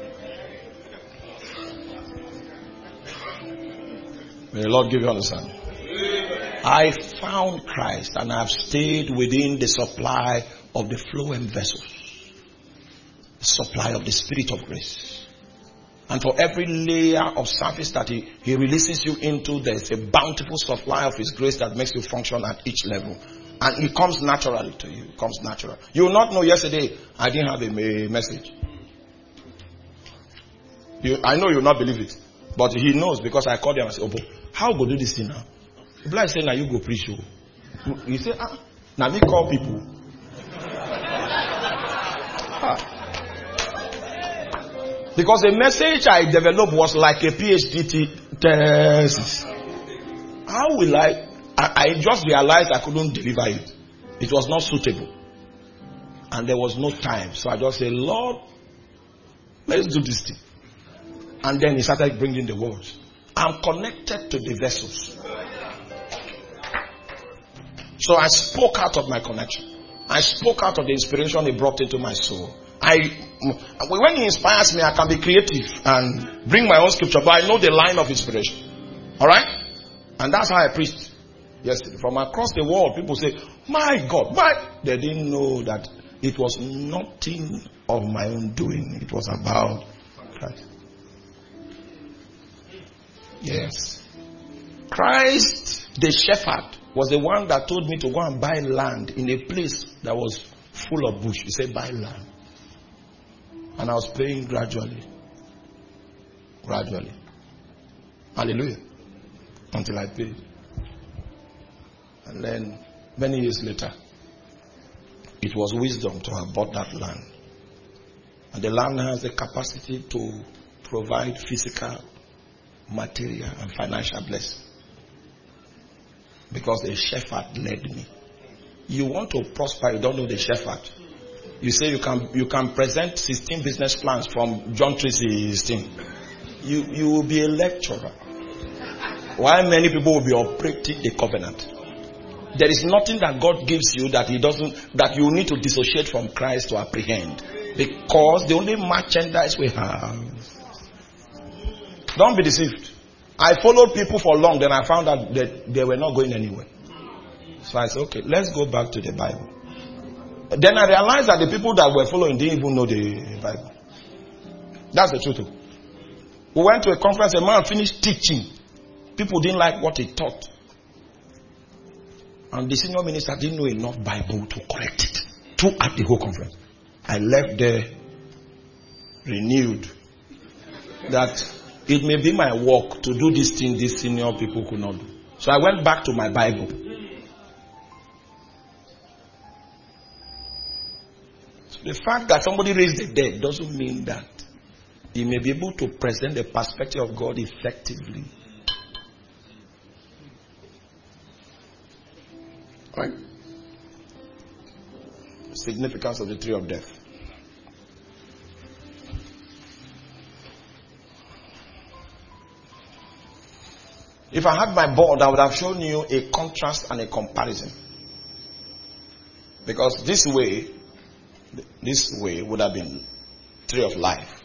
May the Lord give you understanding. I found Christ and I've stayed within the supply of the flowing vessels. The supply of the Spirit of grace. And for every layer of service that he, he releases you into, there's a bountiful supply of his grace that makes you function at each level. And it comes naturally to you. It comes natural. You will not know yesterday, I didn't have a message. You, I know you will not believe it. But he knows because I called him and said, oh, how go do this thing now? The blind say, now you go preach. You, you say, ah, now me call people. Ah. Because the message I developed was like a PhD t- thesis. How will I, I? I just realized I couldn't deliver it. It was not suitable. And there was no time. So I just said, Lord, let's do this thing. And then he started bringing the words. I'm connected to the vessels. So I spoke out of my connection. I spoke out of the inspiration he brought into my soul. I, when he inspires me, I can be creative and bring my own scripture, but I know the line of inspiration. Alright? And that's how I preached yesterday. From across the world, people say, my God, why? They didn't know that it was nothing of my own doing. It was about Christ. Yes. Christ, the shepherd, was the one that told me to go and buy land in a place that was full of bush. He said, buy land. And I was paying gradually. Gradually. Hallelujah. Until I paid. And then, many years later, it was wisdom to have bought that land. And the land has the capacity to provide physical, material, and financial blessing. Because the shepherd led me. You want to prosper, you don't know the shepherd. You say you can you can present sixteen business plans from John three sixteen. You you will be a lecturer. While many people will be operating the covenant. There is nothing that God gives you that He doesn't that you need to dissociate from Christ to apprehend. Because the only merchandise we have. Don't be deceived. I followed people for long, then I found out that they were not going anywhere. So I said, okay, let's go back to the Bible. Then I realized that the people that were following didn't even know the Bible. That's the truth. We went to a conference, a man finished teaching. People didn't like what he taught. And the senior minister didn't know enough Bible to correct it throughout the whole conference. I left there renewed that it may be my work to do this thing these senior people could not do. So I went back to my Bible. So the fact that somebody raised the dead doesn't mean that he may be able to present the perspective of God effectively. Right? Significance of the tree of death. If I had my board, I would have shown you a contrast and a comparison. Because this way, this way would have been tree of life.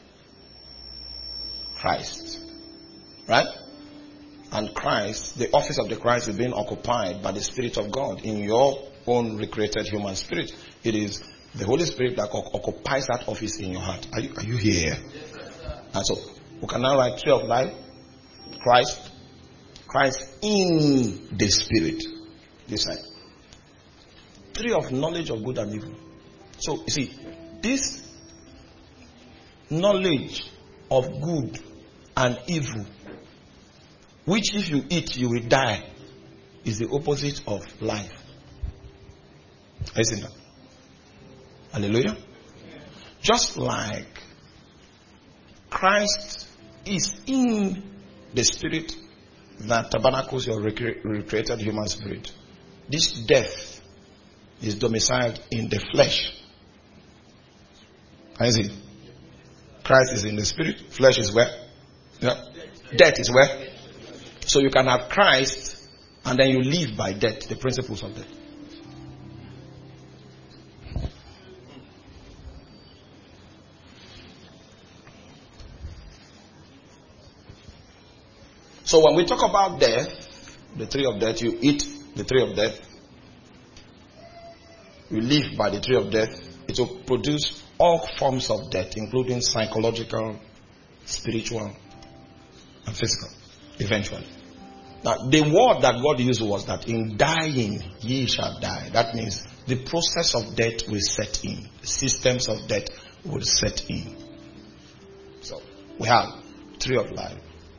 Christ. Right? And Christ, the office of the Christ is being occupied by the Spirit of God in your own recreated human spirit. It is the Holy Spirit that occupies that office in your heart. Are you, are you here? And so, we can now write tree of life, Christ, Christ in the Spirit. This side. Tree of knowledge of good and evil. So, you see, this knowledge of good and evil, which if you eat, you will die, is the opposite of life. Isn't it? Hallelujah. Just like Christ is in the Spirit that tabernacles your recre- recreated human spirit. This death is domiciled in the flesh. Can you see? Christ is in the Spirit. Flesh is where? Yeah. Death is where? So you can have Christ and then you live by death, the principles of death. So when we talk about death, the tree of death, you eat the tree of death, you live by the tree of death, it will produce all forms of death, including psychological, spiritual, and physical, eventually. Now, the word that God used was that in dying, ye shall die. That means the process of death will set in. Systems of death will set in. So, we have tree of life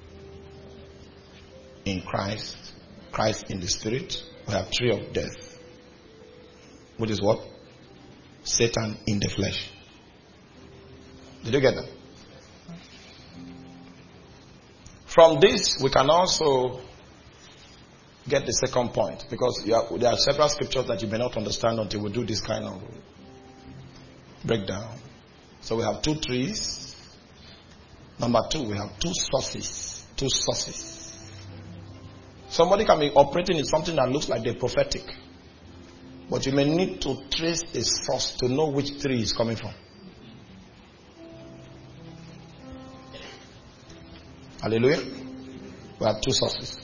in Christ, Christ in the Spirit. We have tree of death, which is what? Satan in the flesh. Did you get that? From this, we can also get the second point, because you are, there are several scriptures that you may not understand until we do this kind of breakdown. So we have two trees. Number two, we have two sources. Two sources. Somebody can be operating in something that looks like the prophetic, but you may need to trace a source to know which tree is coming from. Hallelujah. We have two sources.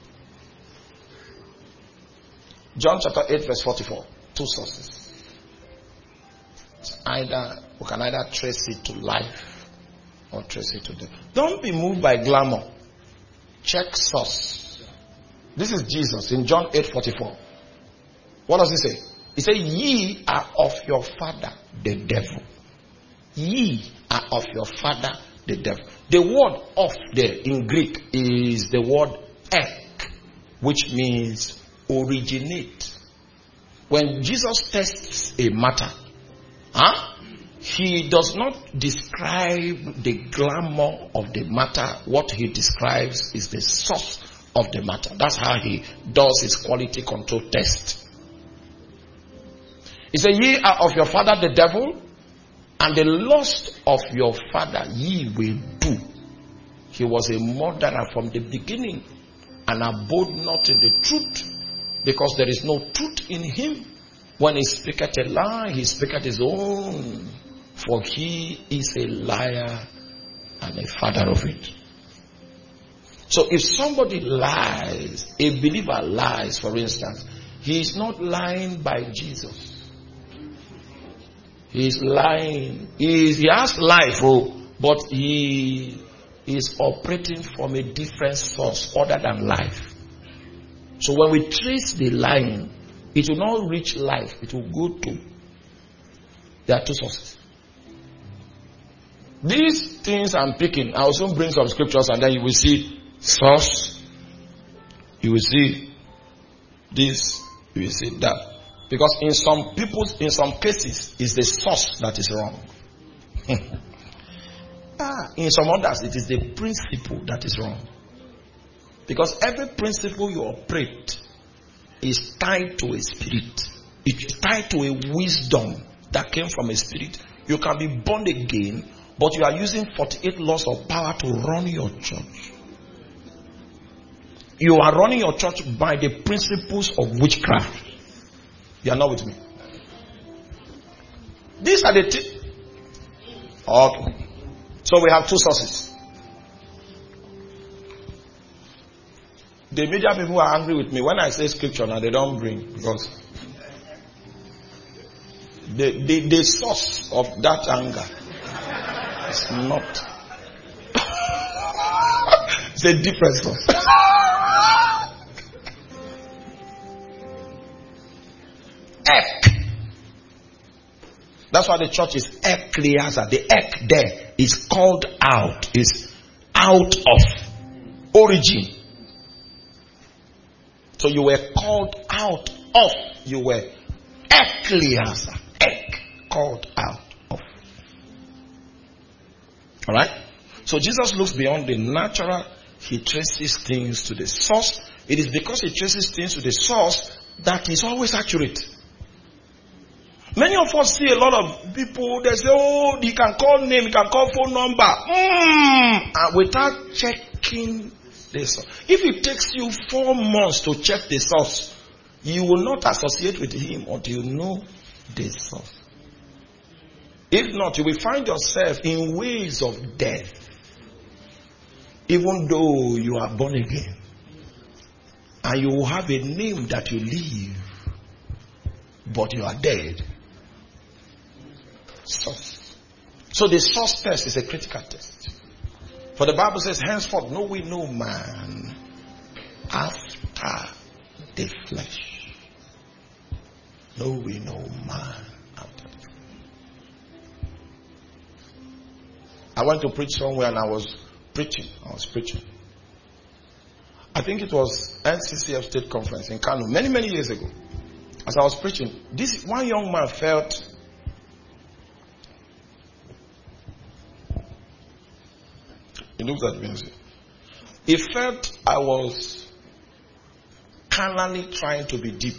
John chapter eight verse forty-four. Two sources. It's either, we can either trace it to life or trace it to death. Don't be moved by glamour. Check source. This is Jesus in John eight forty-four. What does he say? He said, ye are of your father the devil. Ye are of your father the devil. The word of there in Greek is the word ek, which means originate. When Jesus tests a matter, huh, he does not describe the glamour of the matter. What he describes is the source of the matter. That's how he does his quality control test. He said, ye are of your father the devil, and the lust of your father ye will do. He was a murderer from the beginning, and abode not in the truth, because there is no truth in him. When he speaketh a lie, he speaketh his own, for he is a liar and a father of it. So if somebody lies, a believer lies, for instance, he is not lying by Jesus. He is lying. He, is, he has life, oh, but he is operating from a different source other than life. So when we trace the lying, it will not reach life. It will go to. There are two sources. These things I'm picking, I'll soon bring some scriptures, and then you will see source. You will see this. You will see that. Because in some people's, in some cases, it's the source that is wrong. ah, in some others, it is the principle that is wrong. Because every principle you operate is tied to a spirit. It's tied to a wisdom that came from a spirit. You can be born again, but you are using forty-eight laws of power to run your church. You are running your church by the principles of witchcraft. You are not with me. These are the t- okay. So we have two sources. The media people are angry with me when I say scripture now they don't bring, because the the, the source of that anger is not. It's a different source. Ek. That's why the church is ecclesia. The ek there is called out, is out of origin. So you were called out of. You were ecclesia. Ek, called out of. Alright? So Jesus looks beyond the natural. He traces things to the source. It is because he traces things to the source that is always accurate. Many of us see a lot of people, they say, oh, you can call name, you can call phone number. Mm, and without checking the source. If it takes you four months to check the source, you will not associate with him until you know the source. If not, you will find yourself in ways of death. Even though you are born again. And you will have a name that you live. But you are dead. Source. So the source test is a critical test. For the Bible says, henceforth know we no man after the flesh. Know we no man after the flesh. I went to preach somewhere and I was preaching. I was preaching. I think it was N C C F State Conference in Kano many, many years ago. As I was preaching, this one young man felt he looked at me and said, He felt I was carnally trying to be deep.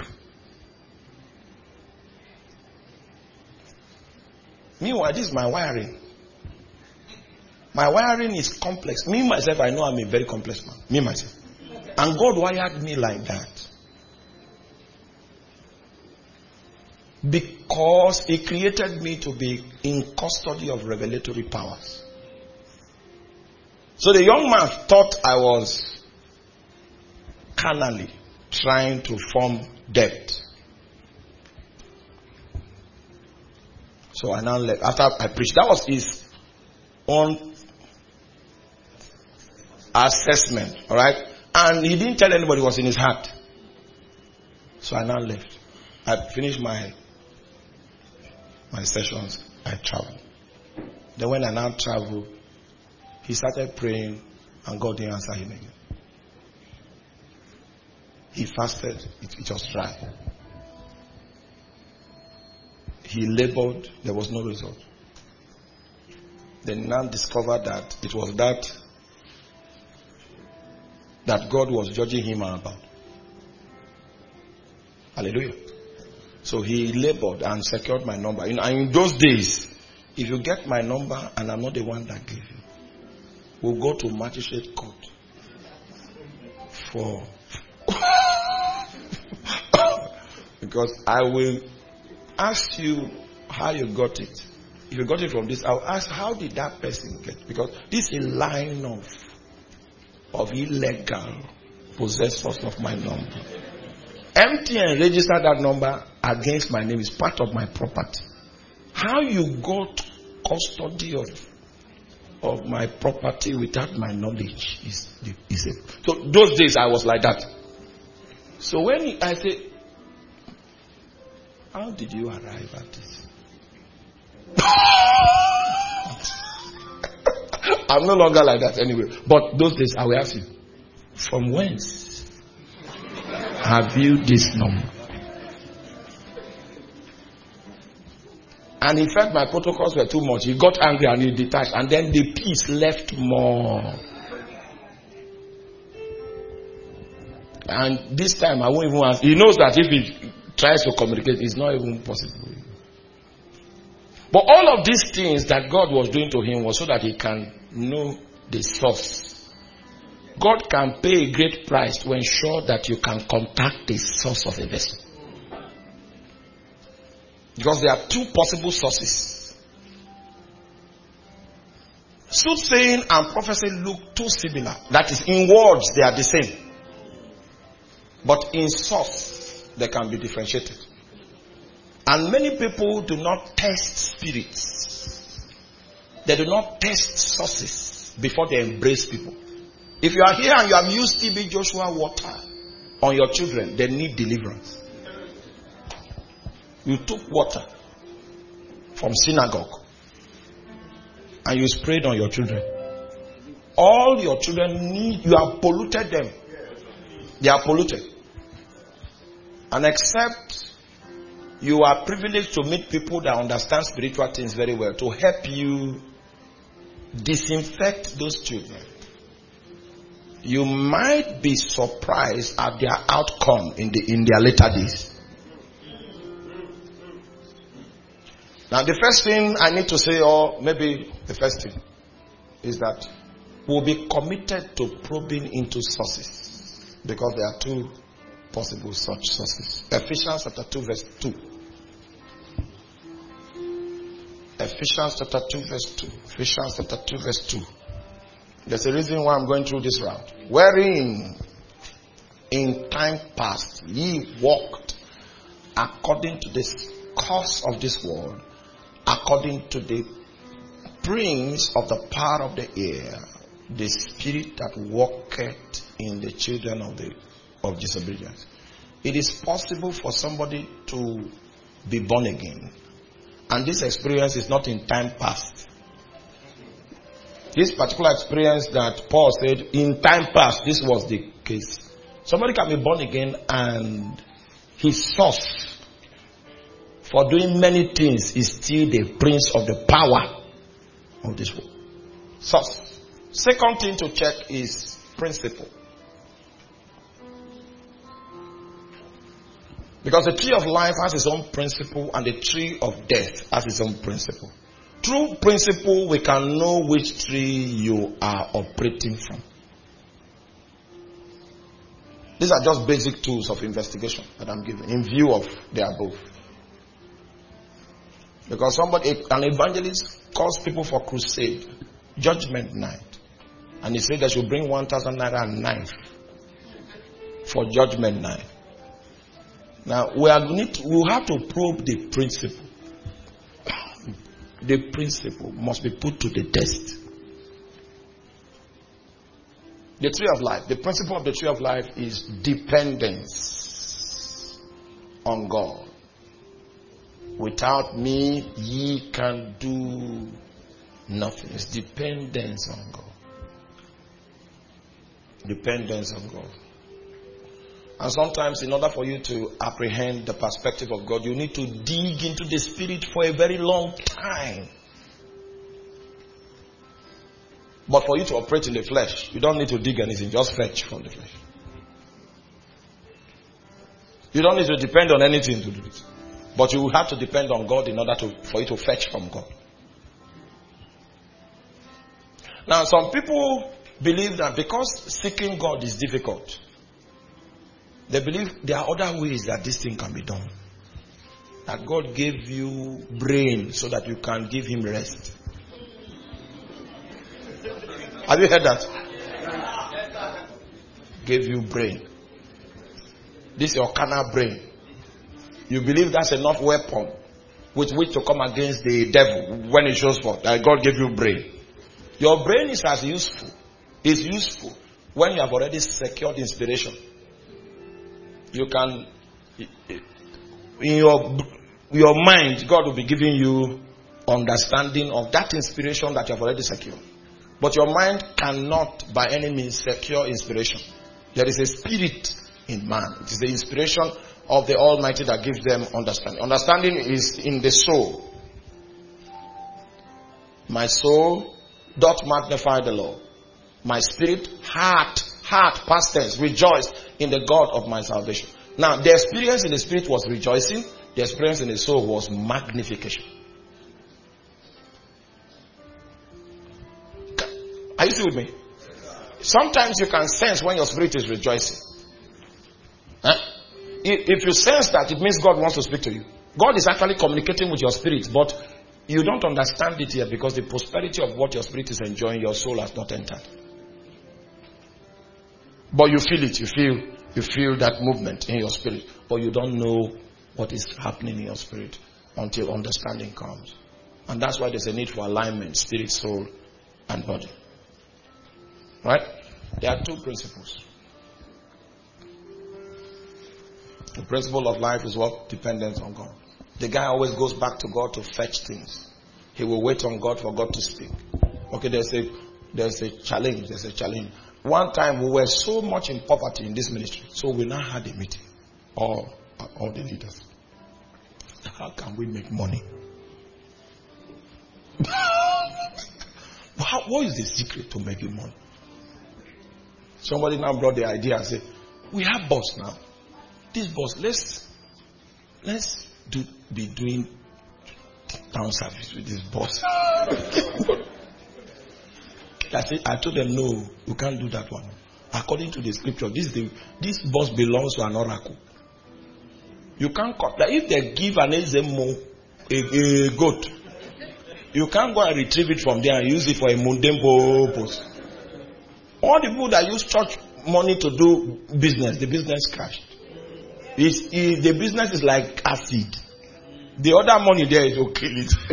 Meanwhile, this is my wiring. My wiring is complex. Me, myself, I know I'm a very complex man. Me, myself. And God wired me like that. Because He created me to be in custody of revelatory powers. So the young man thought I was carnally trying to form depth. So I now left. After I preached, that was his own assessment. Alright? And he didn't tell anybody what was in his heart. So I now left. I finished my my sessions. I traveled. Then when I now traveled, he started praying and God didn't answer him again. He fasted. It, it was dry. He labored. There was no result. Then now discovered that it was that that God was judging him about. Hallelujah. So he labored and secured my number. You know, and in those days, if you get my number and I'm not the one that gave you, we'll go to magistrate court for because I will ask you how you got it. If you got it from this, I'll ask how did that person get? Because this is a line of of illegal possessors of my number. M T N registered that number against my name. Is part of my property. How you got custody of of my property without my knowledge is is a, so those days I was like that. So when he, I say, how did you arrive at this? I'm no longer like that anyway. But those days I will ask you, from whence have you this number? And in fact, my protocols were too much. He got angry and he detached. And then the peace left more. And this time, I won't even ask. He knows that if he tries to communicate, it's not even possible. But all of these things that God was doing to him was so that he can know the source. God can pay a great price to ensure that you can contact the source of a vessel. Because there are two possible sources. Soothsaying and prophecy look too similar. That is, in words, they are the same. But in source, they can be differentiated. And many people do not test spirits. They do not test sources before they embrace people. If you are here and you have used T B Joshua water on your children, they need deliverance. You took water from synagogue and you sprayed on your children. All your children need, you have polluted them. They are polluted. And except you are privileged to meet people that understand spiritual things very well to help you disinfect those children, you might be surprised at their outcome in the in their later days. Now, the first thing I need to say, or maybe the first thing, is that we'll be committed to probing into sources. Because there are two possible such sources. Ephesians chapter two verse two. Ephesians chapter two verse two. Ephesians chapter two verse two. There's a reason why I'm going through this route. Wherein in time past ye walked according to this course of this world, according to the prince of the power of the air, the spirit that walketh in the children of the of disobedience. It is possible for somebody to be born again, and this experience is not in time past. This particular experience that Paul said, in time past, this was the case. Somebody can be born again and his source for doing many things is still the prince of the power of this world. Source. Second thing to check is principle. Because the tree of life has its own principle and the tree of death has its own principle. Through principle, we can know which tree you are operating from. These are just basic tools of investigation that I'm giving in view of the above. Because somebody, an evangelist calls people for crusade, judgment night. And he said they should bring one thousand naira and knife for judgment night. Now, we are need to, we have to probe the principle. The principle must be put to the test. The tree of life. The principle of the tree of life is dependence on God. Without me, ye can do nothing. It's dependence on God. Dependence on God. And sometimes in order for you to apprehend the perspective of God, you need to dig into the spirit for a very long time. But for you to operate in the flesh, you don't need to dig anything. Just fetch from the flesh. You don't need to depend on anything to do it. But you will have to depend on God in order to, for you to fetch from God. Now, some people believe that because seeking God is difficult, they believe there are other ways that this thing can be done. That God gave you brain so that you can give him rest. Have you heard that? Gave you brain. This is your carnal brain. You believe that's enough weapon with which to come against the devil when it shows forth. That God gave you brain. Your brain is as useful. It's useful when you have already secured inspiration. You can, in your, your mind, God will be giving you understanding of that inspiration that you have already secured. But your mind cannot by any means secure inspiration. There is a spirit in man. It is the inspiration of the Almighty that gives them understanding. Understanding is in the soul. My soul doth magnify the Lord. My spirit, heart, heart, past tense, rejoice in the God of my salvation. Now, the experience in the spirit was rejoicing. The experience in the soul was magnification. Are you still with me? Sometimes you can sense when your spirit is rejoicing. Huh? If you sense that, it means God wants to speak to you. God is actually communicating with your spirit, but you don't understand it yet because the prosperity of what your spirit is enjoying, your soul has not entered. But you feel it, you feel, you feel that movement in your spirit, but you don't know what is happening in your spirit until understanding comes. And that's why there's a need for alignment, spirit, soul, and body. Right? There are two principles. The principle of life is what? Dependence on God. The guy always goes back to God to fetch things. He will wait on God for God to speak. Okay, there's a there's a challenge. There's a challenge. One time we were so much in poverty in this ministry, so we now had a meeting. All all the leaders. How can we make money? How, what is the secret to making money? Somebody now brought the idea and said, we have boss now. This boss, let's let's do be doing town service with this boss. I said, I told them, no, you can't do that one. According to the scripture, this the, this boss belongs to an oracle. You can't cut that. If they give an ezemo, a, a goat, you can't go and retrieve it from there and use it for a mundane purpose. All the people that use church money to do business, the business crashed. It's, it, the business is like acid. The other money there is okay.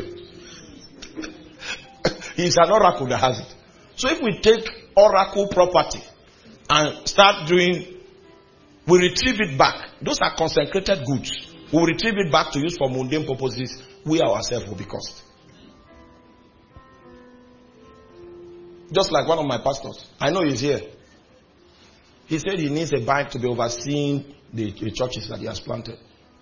It's an oracle that has it. So if we take oracle property and start doing, we retrieve it back. Those are consecrated goods. We retrieve it back to use for mundane purposes. We ourselves will be cost. Just like one of my pastors. I know he's here. He said he needs a bike to be overseeing the, the churches that he has planted.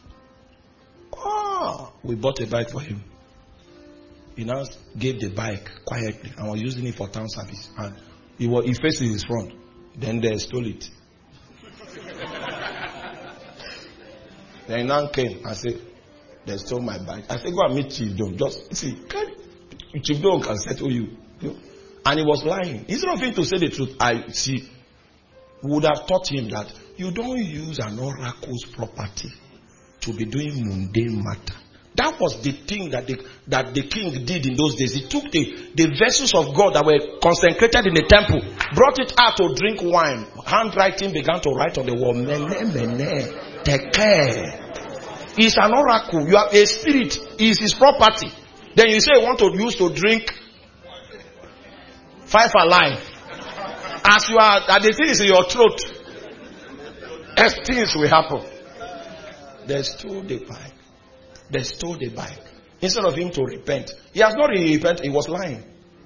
Oh, we bought a bike for him. He now gave the bike quietly and was using it for town service. And he, was, he faces his front. Then they stole it. Then now came and said, they stole my bag. I said, go and meet Chief Don. Just see, can, Chief Don can settle you. you know? And he was lying. Instead of him to say the truth, I see, would have taught him that you don't use an oracle's property to be doing mundane matter. That was the thing that the, that the king did in those days. He took the, the vessels of God that were consecrated in the temple, brought it out to drink wine. Handwriting began to write on the wall. Mene, mene, teke. It's an oracle. You have a spirit. It's his property. Then you say you want to use to drink five alive. As you are, that the thing is in your throat. As things will happen. They stole the bike. They stole the bike. Instead of him to repent. He has not really repented. He was lying.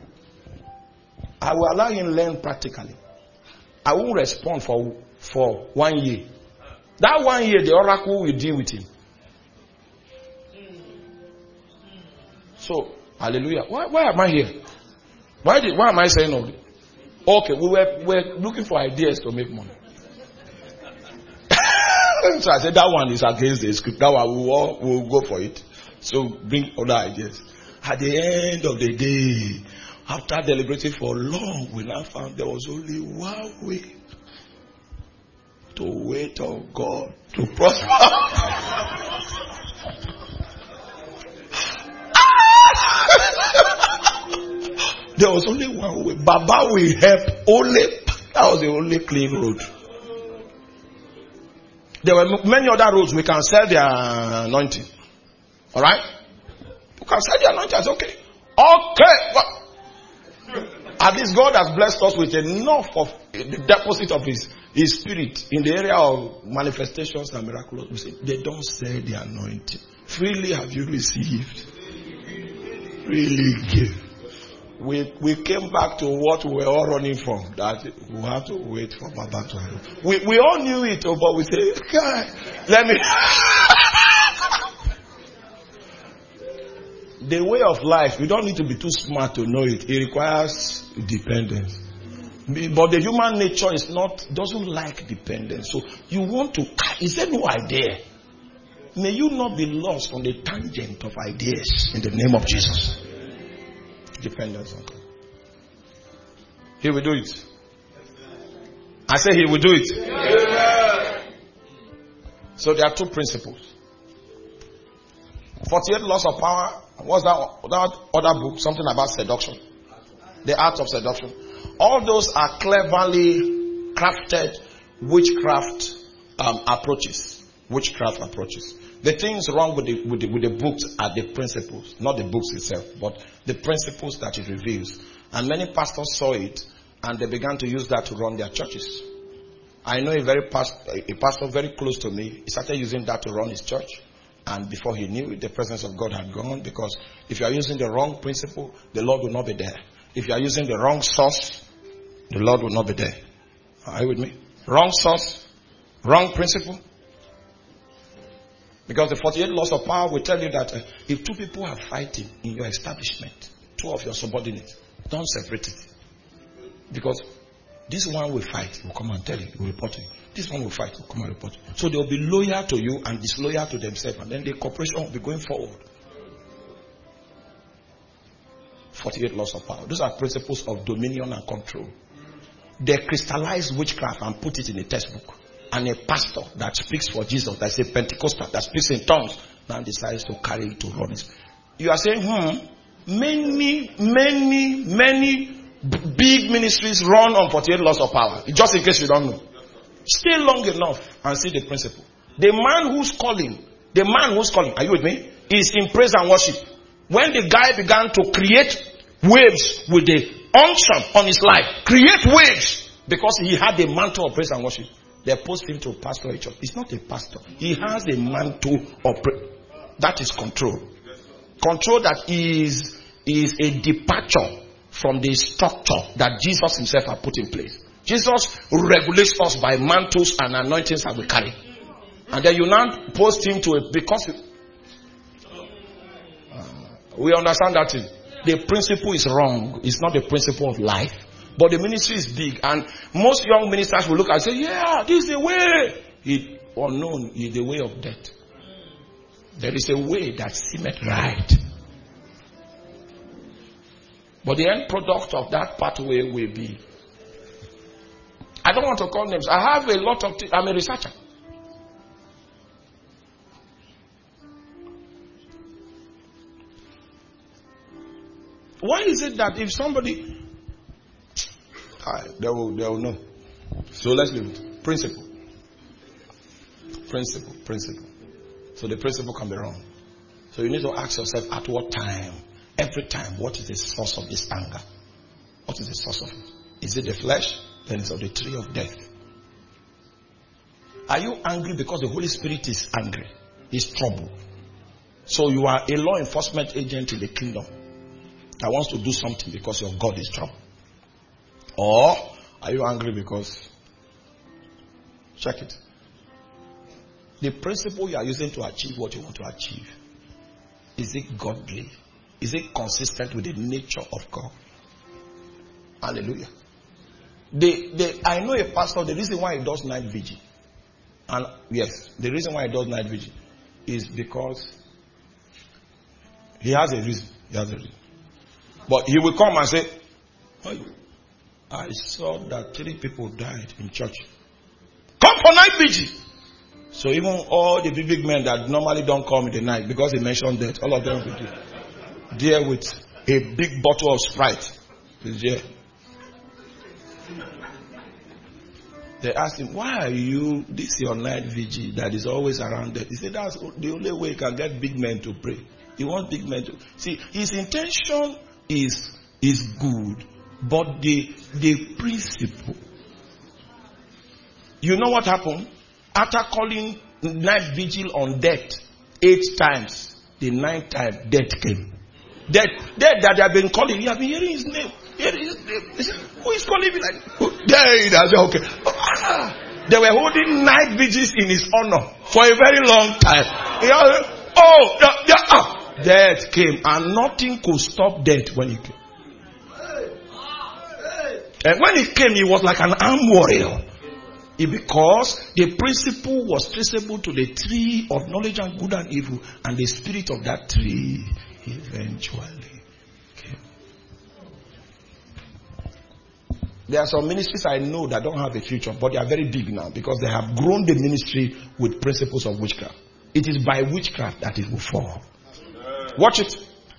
I will allow him to learn practically. I won't respond for, for one year. That one year, the oracle will deal with him. So, hallelujah. Why, why am I here? Why did, why am I saying all this? Okay, we were, we were looking for ideas to make money. So I said that one is against the script. That one we will we'll go for it. So bring other ideas. At the end of the day, after deliberating for long, we now found there was only one way to wait on God to prosper. There was only one way. Baba will help only. That was the only clean road. There were many other roads. We can sell their anointing. Alright? You can sell their anointing. It's okay. Okay. Well, at least God has blessed us with enough of the deposit of his, his spirit in the area of manifestations and miracles. We say, they don't sell the anointing. Freely have you received. Freely give. We we came back to what we were all running from. That we have to wait for Baba to happen. We we all knew it, but we say, God, let me. The way of life, we don't need to be too smart to know it. It requires dependence. But the human nature is not doesn't like dependence. So you want to. Is there no idea? May you not be lost on the tangent of ideas in the name of Jesus. Dependence on God. He will do it. I say he will do it. Yeah. So there are two principles. forty-eight laws of power. What's that, that other book? Something about seduction. The art of seduction. All those are cleverly crafted witchcraft um, approaches. Witchcraft approaches. The things wrong with the, with the with the books are the principles, not the books itself, but the principles that it reveals. And many pastors saw it, and they began to use that to run their churches. I know a very past, a pastor very close to me. He started using that to run his church, and before he knew it, the presence of God had gone. Because if you are using the wrong principle, the Lord will not be there. If you are using the wrong source, the Lord will not be there. Are you with me? Wrong source, wrong principle. Because the forty-eight laws of power will tell you that uh, if two people are fighting in your establishment, two of your subordinates, don't separate it. Because this one will fight, will come and tell you, will report to you. This one will fight, will come and report to you. So they will be loyal to you and disloyal to themselves. And then the corporation will be going forward. forty-eight laws of power. Those are principles of dominion and control. They crystallize witchcraft and put it in a textbook. And a pastor that speaks for Jesus, that's a Pentecostal that speaks in tongues, now decides to carry it to run it. You are saying, hmm, many, many, many big ministries run on forty-eight laws of power. Just in case you don't know. Stay long enough and see the principle. The man who's calling, the man who's calling, are you with me? Is in praise and worship. When the guy began to create waves with the unction on his life, create waves because he had the mantle of praise and worship. They post him to pastor a church. He's not a pastor. He has a mantle of prayer. That is control. Control that is, is a departure from the structure that Jesus himself had put in place. Jesus regulates us by mantles and anointings that we carry. And then you now post him to a, because uh, we understand that thing. The principle is wrong. It's not the principle of life. But the ministry is big, and most young ministers will look and say, yeah, this is the way. It unknown is the way of death. There is a way that seemeth right. But the end product of that pathway will be, I don't want to call names. I have a lot of, th- I'm a researcher. Why is it that if somebody, uh, they will, they will know. So let's leave it. Principle. Principle. Principle. So the principle can be wrong. So you need to ask yourself, at what time, every time, what is the source of this anger? What is the source of it? Is it the flesh? Then it's of the tree of death. Are you angry because the Holy Spirit is angry? He's troubled. So you are a law enforcement agent in the kingdom that wants to do something because your God is troubled. Or are you angry because, check it, the principle you are using to achieve what you want to achieve, is it godly? Is it consistent with the nature of God? Hallelujah. The, the, I know a pastor, the reason why he does night vigil, and yes, the reason why he does night vigil is because he has a reason. He has a reason. But he will come and say, oh, I saw that three people died in church. Come for night vigil. So even all the big, big men that normally don't come in the night, because he mentioned that, all of them will do. There with a big bottle of Sprite. There. They asked him, why are you, this your night vigil that is always around there? He said, that's the only way you can get big men to pray. He wants big men to. See, his intention is, is good, but the, the principle. You know what happened? After calling night vigil on death eight times, the ninth time death came. Death, death that they have been calling, you have been hearing his name. Hearing his name. Said, who is calling me like? Oh, there he is. Okay. Ah, they were holding night vigils in his honor for a very long time. Oh, yeah, yeah, ah. Death came, and nothing could stop death when he came. And when he came, he was like an armed warrior. It because the principle was traceable to the tree of knowledge and good and evil, and the spirit of that tree eventually came. There are some ministries I know that don't have a future, but they are very big now because they have grown the ministry with principles of witchcraft. It is by witchcraft that it will fall. Watch it.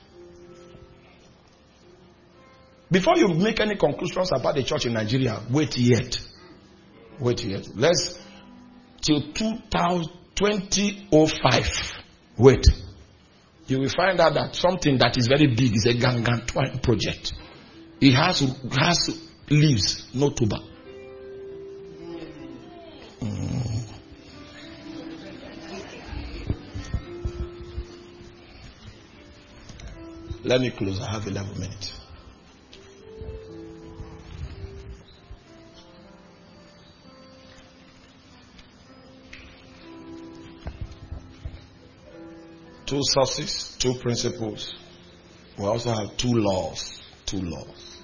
Before you make any conclusions about the church in Nigeria, wait yet. Wait yet. Let's till twenty oh five. Wait. You will find out that something that is very big is a gargantuan project. It has has leaves, no tuber. Mm. Let me close. I have eleven minutes. Two sources, two principles. We also have two laws. Two laws.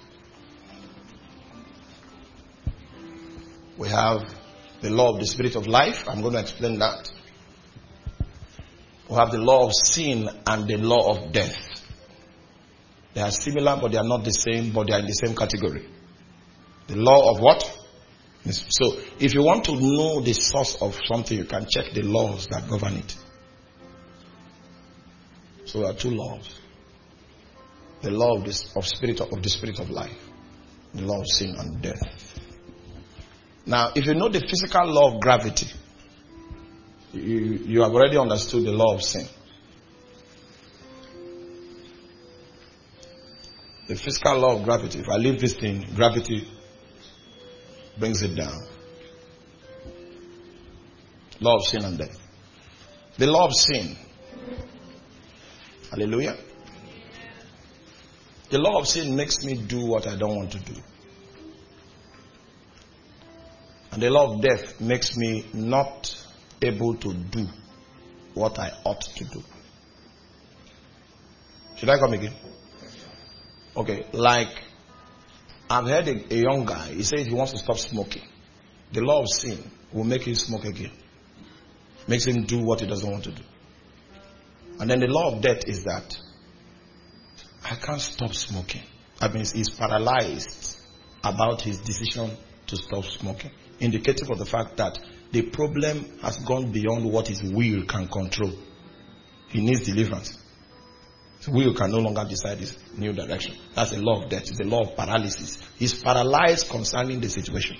We have the law of the spirit of life. I'm going to explain that. We have the law of sin and the law of death. They are similar, but they are not the same, but they are in the same category. The law of what? So, if you want to know the source of something, you can check the laws that govern it. So there are two laws. The law of, this, of, spirit of, of the spirit of life. The law of sin and death. Now, if you know the physical law of gravity, you, you have already understood the law of sin. The physical law of gravity. If I leave this thing, gravity brings it down. Law of sin and death. The law of sin. Hallelujah. The law of sin makes me do what I don't want to do. And the law of death makes me not able to do what I ought to do. Should I come again? Okay, like I've heard a, a young guy, he said he wants to stop smoking. The law of sin will make him smoke again. Makes him do what he doesn't want to do. And then the law of death is that I can't stop smoking. That means he's paralyzed about his decision to stop smoking. Indicative of the fact that the problem has gone beyond what his will can control. He needs deliverance. His will can no longer decide his new direction. That's the law of death. It's the law of paralysis. He's paralyzed concerning the situation.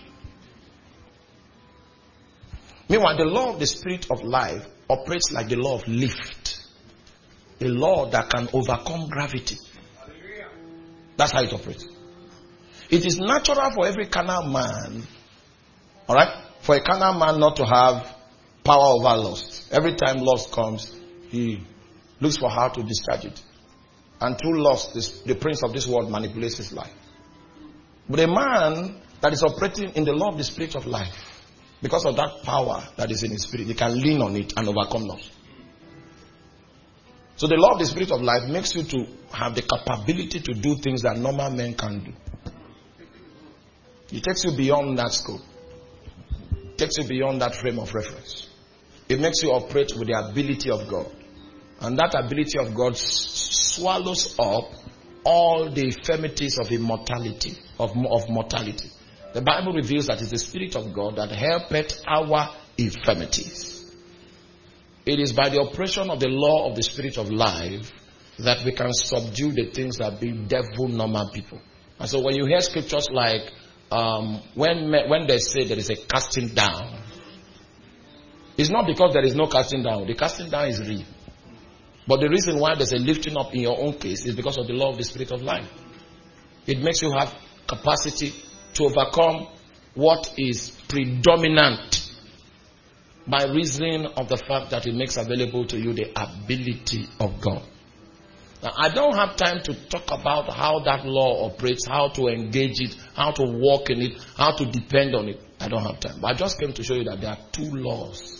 Meanwhile, the law of the spirit of life operates like the law of lift. A law that can overcome gravity. That's how it operates. It is natural for every carnal man, alright, for a carnal man not to have power over lust. Every time lust comes, he looks for how to discharge it. And through lust, this, the prince of this world manipulates his life. But a man that is operating in the law of the spirit of life, because of that power that is in his spirit, he can lean on it and overcome lust. So the law of the spirit of life makes you to have the capability to do things that normal men can't do. It takes you beyond that scope. It takes you beyond that frame of reference. It makes you operate with the ability of God. And that ability of God swallows up all the infirmities of immortality, of, of mortality. The Bible reveals that it's the Spirit of God that helpeth our infirmities. It is by the operation of the law of the Spirit of life that we can subdue the things that be devil normal people. And so when you hear scriptures like, um, when, when they say there is a casting down, it's not because there is no casting down. The casting down is real. But the reason why there's a lifting up in your own case is because of the law of the spirit of life. It makes you have capacity to overcome what is predominant by reason of the fact that it makes available to you the ability of God. Now, I don't have time to talk about how that law operates, how to engage it, how to walk in it, how to depend on it. I don't have time. But I just came to show you that there are two laws.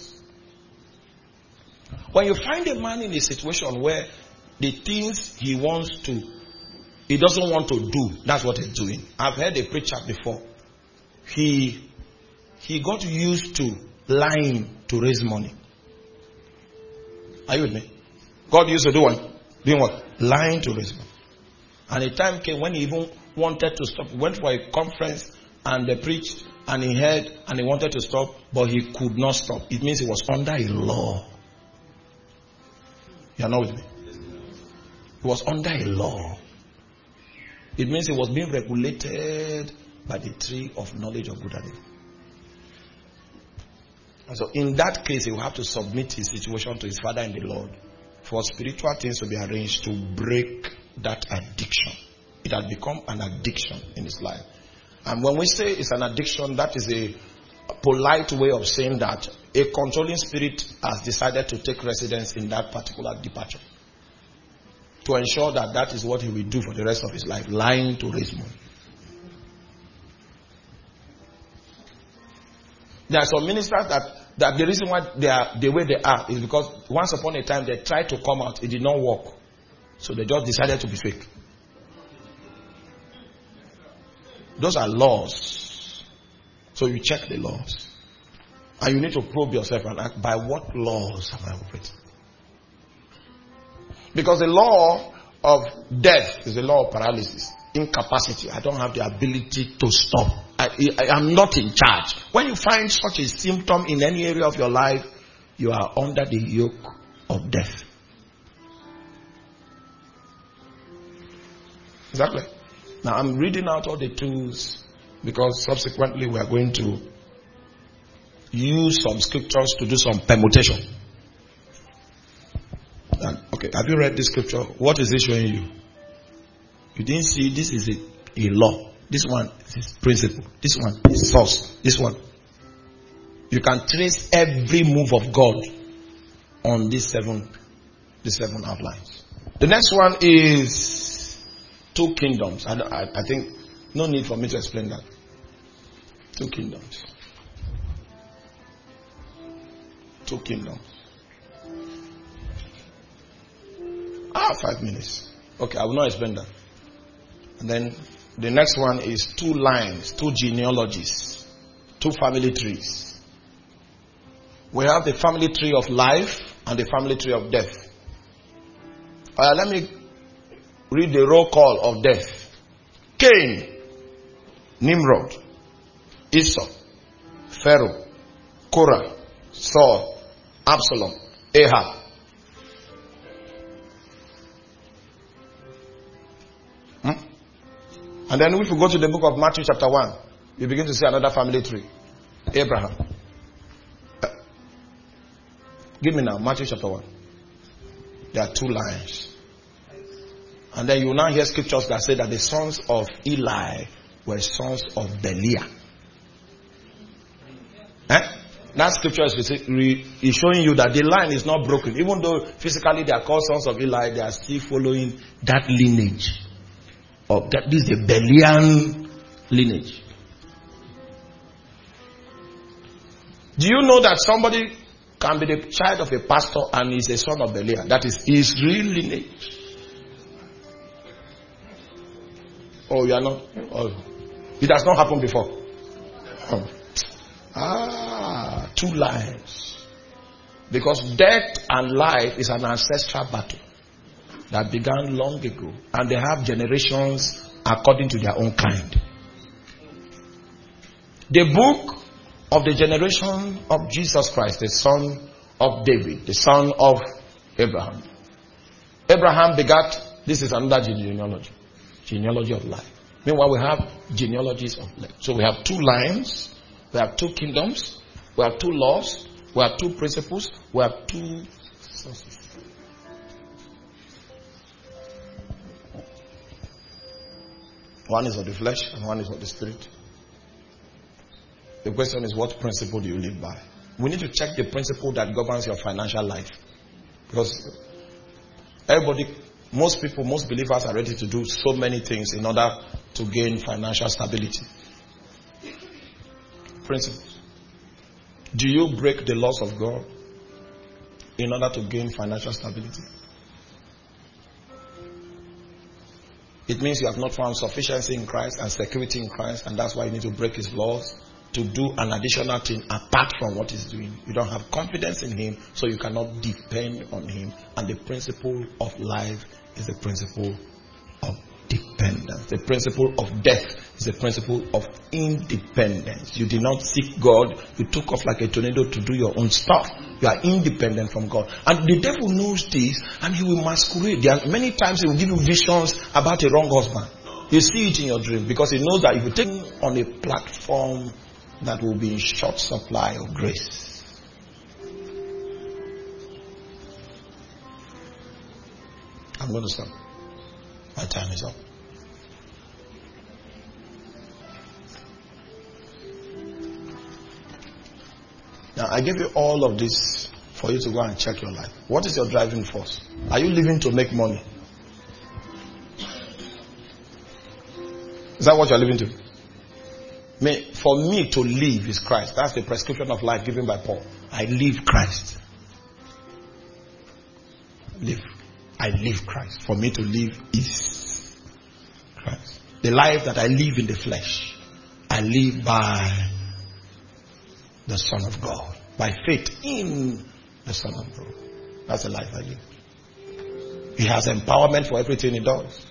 When you find a man in a situation where the things he wants to, he doesn't want to do, that's what he's doing. I've heard a preacher before. He, he got used to lying to raise money. Are you with me? God used to do what? Doing what? Lying to raise money. And a time came when he even wanted to stop. He went for a conference and they preached and he heard and he wanted to stop, but he could not stop. It means he was under a law. You are not with me? He was under a law. It means he was being regulated by the tree of knowledge of good and evil. And so in that case, he will have to submit his situation to his Father in the Lord for spiritual things to be arranged to break that addiction. It had become an addiction in his life. And when we say it's an addiction, that is a polite way of saying that a controlling spirit has decided to take residence in that particular departure to ensure that that is what he will do for the rest of his life, lying to raise money. There are some ministers that, that the reason why they are the way they are is because once upon a time they tried to come out, it did not work. So they just decided to be fake. Those are laws. So you check the laws. And you need to probe yourself and ask, by what laws have I operated? Because the law of death is the law of paralysis, incapacity. I don't have the ability to stop. I, I am not in charge. When you find such a symptom in any area of your life, you are under the yoke of death. Exactly. Now I'm reading out all the tools because subsequently we are going to use some scriptures to do some permutation. And, okay, have you read this scripture? What is it showing you? You didn't see this is a, a law. This one is principle. This one is source. This one. You can trace every move of God on these seven, these seven outlines. The next one is two kingdoms. I, I, I think no need for me to explain that. Two kingdoms. Two kingdoms. Ah, five minutes. Okay, I will not explain that. And then The next one is two lines, two genealogies, two family trees. We have the family tree of life and the family tree of death. Uh, let me read the roll call of death. Cain, Nimrod, Esau, Pharaoh, Korah, Saul, Absalom, Ahab. Hmm? And then if you go to the book of Matthew chapter one, you begin to see another family tree. Abraham. Uh, give me now, Matthew chapter one. There are two lines. And then you will now hear scriptures that say that the sons of Eli were sons of Belial. Eh? That scripture is showing you that the line is not broken. Even though physically they are called sons of Eli, they are still following that lineage. Of that this is the Belial lineage. Do you know that somebody can be the child of a pastor and is a son of Belial? That is his real lineage. Oh, you are not? Oh. It has not happened before. Oh. Ah, two lives. Because death and life is an ancestral battle that began long ago. And they have generations according to their own kind. The book of the generation of Jesus Christ, the son of David, the son of Abraham. Abraham begat, this is another genealogy. Genealogy of life. Meanwhile, we have genealogies of life. So we have two lines, we have two kingdoms, we have two laws, we have two principles, we have two sources. One is of the flesh and one is of the spirit. The question is, what principle do you live by? We need to check the principle that governs your financial life. Because everybody, most people, most believers are ready to do so many things in order to gain financial stability. Principles. Do you break the laws of God in order to gain financial stability? It means you have not found sufficiency in Christ and security in Christ, and that's why you need to break his laws to do an additional thing apart from what he's doing. You don't have confidence in him, so you cannot depend on him. And the principle of life is the principle of dependence. The principle of death is the principle of independence. You did not seek God. You took off like a tornado to do your own stuff. You are independent from God. And the devil knows this, and he will masquerade. There are many times he will give you visions about a wrong husband. You see it in your dream because he knows that if you take him on a platform that will be in short supply of grace. I'm going to stop. My time is up. Now, I give you all of this for you to go and check your life. What is your driving force? Are you living to make money? Is that what you're living to? Me, for me to live is Christ. That's the prescription of life given by Paul. I live Christ. Live. I live Christ. For me to live is Christ. The life that I live in the flesh, I live by the Son of God. By faith in the Son of God. That's the life I live. He has empowerment for everything he does.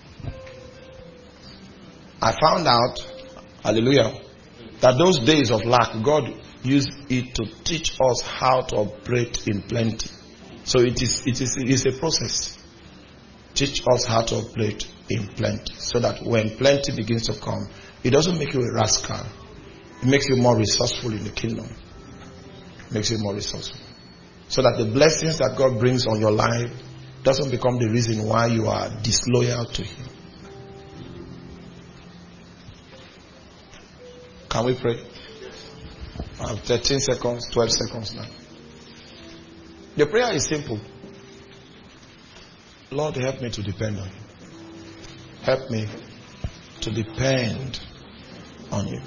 I found out, hallelujah, that those days of lack, God used it to teach us how to operate in plenty. So it is, it is, it is a process. Teach us how to operate in plenty. So that when plenty begins to come, it doesn't make you a rascal. It makes you more resourceful in the kingdom. It makes you more resourceful. So that the blessings that God brings on your life doesn't become the reason why you are disloyal to him. Can we pray? I have thirteen seconds, twelve seconds now. The prayer is simple. Lord, help me to depend on you. Help me to depend on you.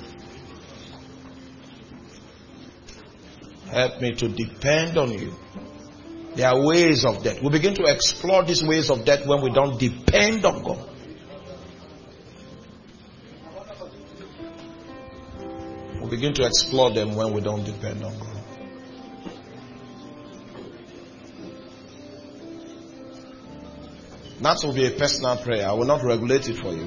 Help me to depend on you. There are ways of death. We begin to explore these ways of death when we don't depend on God. begin to explore them when we don't depend on God. That will be a personal prayer. I will not regulate it for you.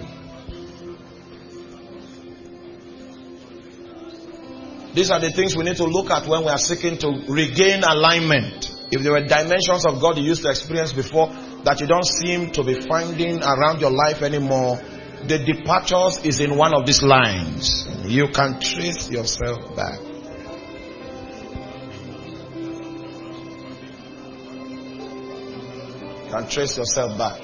These are the things we need to look at when we are seeking to regain alignment. If there were dimensions of God you used to experience before that you don't seem to be finding around your life anymore, the departures is in one of these lines. You can trace yourself back. You can trace yourself back.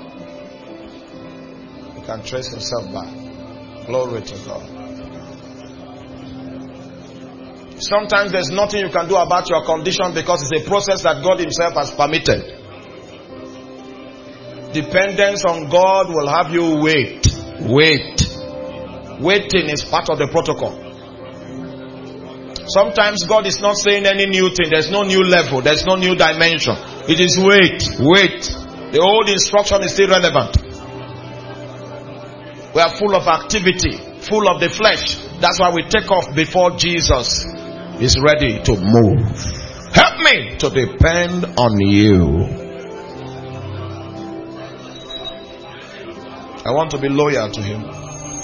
You can trace yourself back. Glory to God. Sometimes there's nothing you can do about your condition because it's a process that God Himself has permitted. Dependence on God will have you wait. Wait. Waiting is part of the protocol. Sometimes God is not saying any new thing. There's no new level. There's no new dimension. It is wait. Wait. The old instruction is still relevant. We are full of activity, full of the flesh. That's why we take off before Jesus is ready to move. Help me to depend on you. I want to be loyal to Him.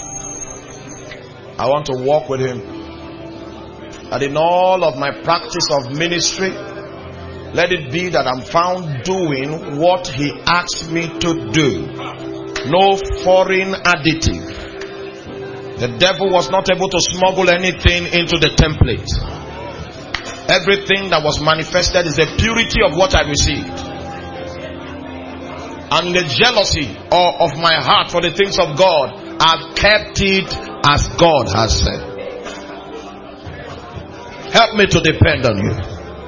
I want to walk with Him. And in all of my practice of ministry, let it be that I'm found doing what He asked me to do. No foreign additive. The devil was not able to smuggle anything into the template. Everything that was manifested is the purity of what I received. And the jealousy of my heart for the things of God, I've kept it as God has said. Help me to depend on you.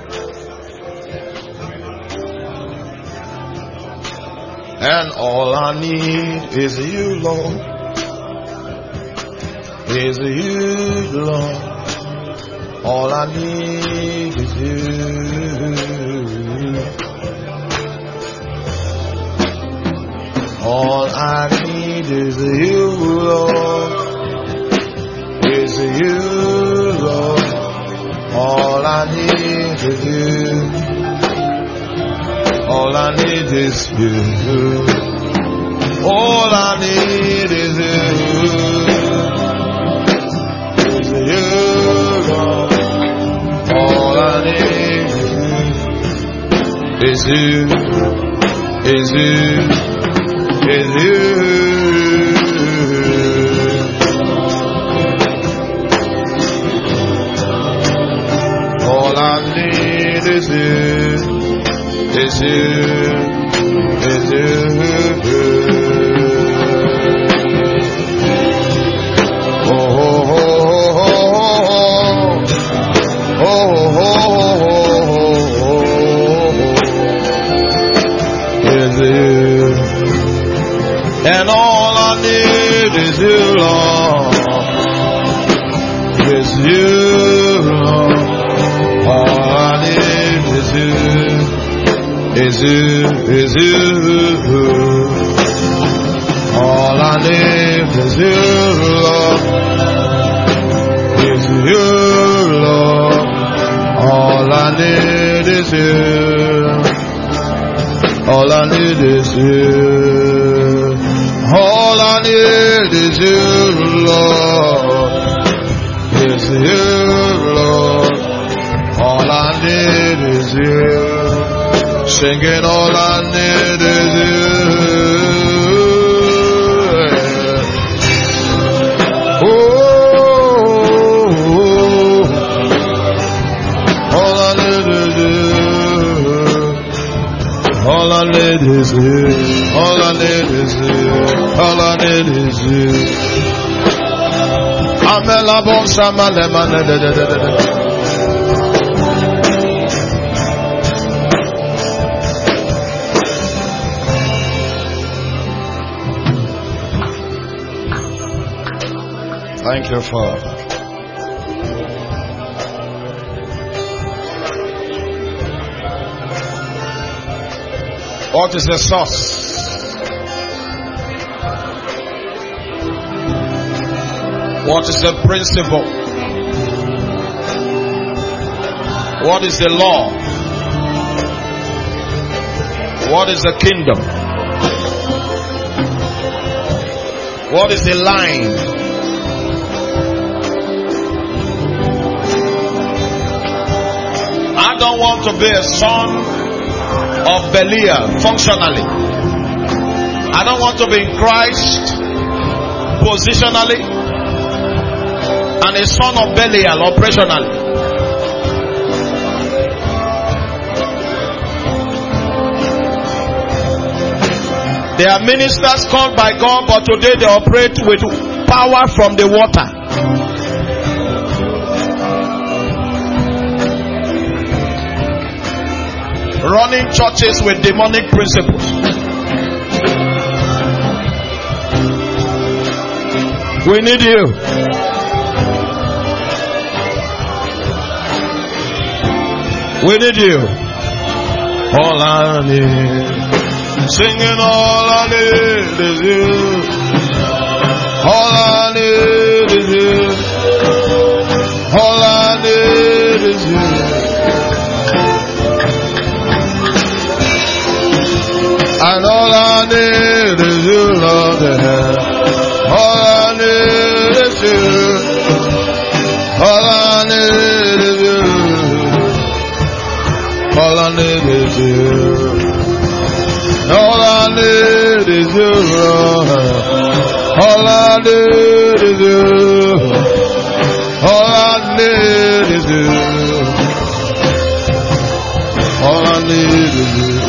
And all I need is you, Lord. Is you, Lord. All I need is you. All I need is you, Lord. Is you, Lord. All I need is you. All I need is you. All I need is you. Is you, Lord. All I need is you. Is you. Is you. All I need is you. Is you. Is you. Oh, oh, oh, oh, oh, oh, oh, oh, oh. Is you. And all I need is you, Lord. Is you, Lord. All I need is you. Is you, is you. All I need is you, Lord. Is you, Lord. All I need is you. All I need is you. All I need is you, Lord. Is you, Lord. All I need is you. Singing, all I need is you. Oh, all I need is you. All I need is you. All I need is you. All I need is you. Amela bon sama le mane de de de de. Thank you, Father. What is the source? What is the principle? What is the law? What is the kingdom? What is the line? I don't want to be a son of Belial functionally. I don't want to be in Christ positionally and a son of Belial operationally. There are ministers called by God, but today they operate with power from the water. Running churches with demonic principles. We need you. We need you. All I need. Singing all I need is you. All I need is you. All I need is you. And all I need is you, Lord. All I need is you. All I need is you. All I need is you. All I need is you, Lord. All I need is you. All I need is you. All I need is you.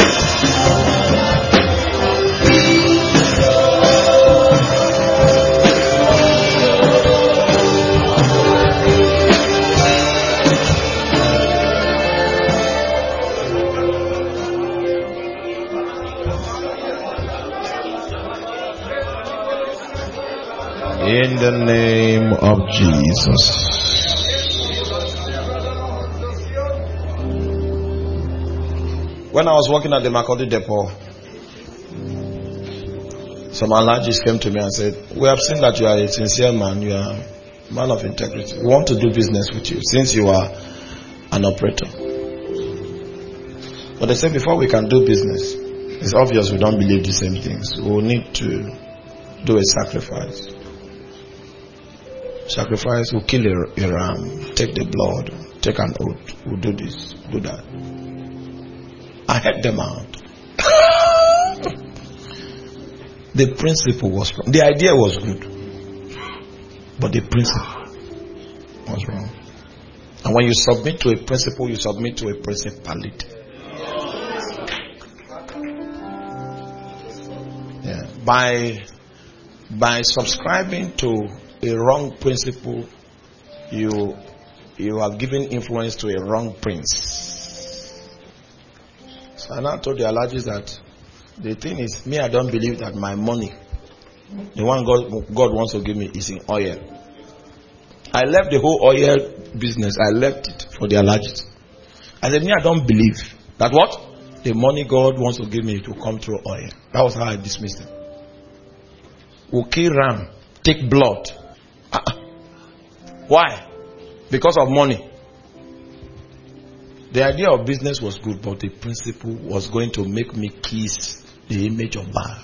In the name of Jesus. When I was working at the Makurdi depot, some allergists came to me and said, we have seen that you are a sincere man, you are a man of integrity. We want to do business with you since you are an operator. But they said before we can do business, it's obvious we don't believe the same things. We will need to do a sacrifice. Sacrifice, we'll kill a, a ram, take the blood, take an oath, we'll do this, do that. I had them out. The principle was wrong. The idea was good, but the principle was wrong. And when you submit to a principle, you submit to a principality. Yeah. By by subscribing to a wrong principle, you you are giving influence to a wrong prince. So I now told the allergists that the thing is, me, I don't believe that my money, the one God, God wants to give me, is in oil. I left the whole oil business. I left it for the allergists. I said, me, I don't believe that what? The money God wants to give me to come through oil. That was how I dismissed them. We'll kill ram, take blood. Uh-uh. Why? Because of money. The idea of business was good, but the principle was going to make me kiss the image of Baal.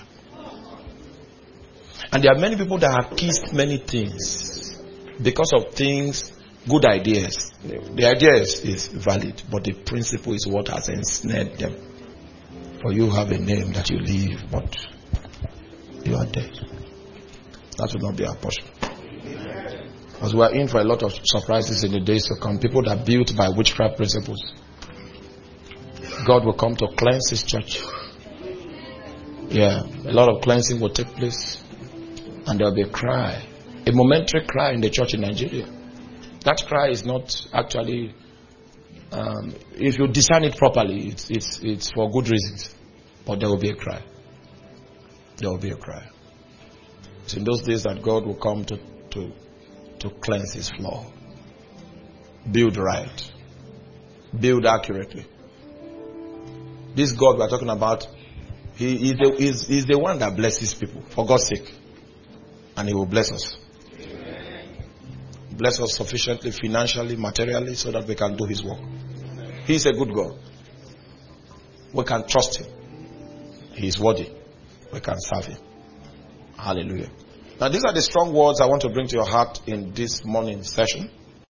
And there are many people that have kissed many things because of things, good ideas. The idea is, is valid, but the principle is what has ensnared them. For you have a name that you live, but you are dead. That will not be our portion. As we are in for a lot of surprises in the days to come, people that are built by witchcraft principles, God will come to cleanse His church. Yeah, a lot of cleansing will take place, and there will be a cry, a momentary cry in the church in Nigeria. That cry is not actually, um, if you discern it properly, it's, it's, it's for good reasons, but there will be a cry. There will be a cry. It's in those days that God will come to to to cleanse His floor. Build right. Build accurately. This God we are talking about, He is the, is, is the one that blesses people, for God's sake. And He will bless us. bless us sufficiently financially, materially, so that we can do His work. He is a good God. We can trust Him. He is worthy. We can serve Him. Hallelujah. Now these are the strong words I want to bring to your heart in this morning session.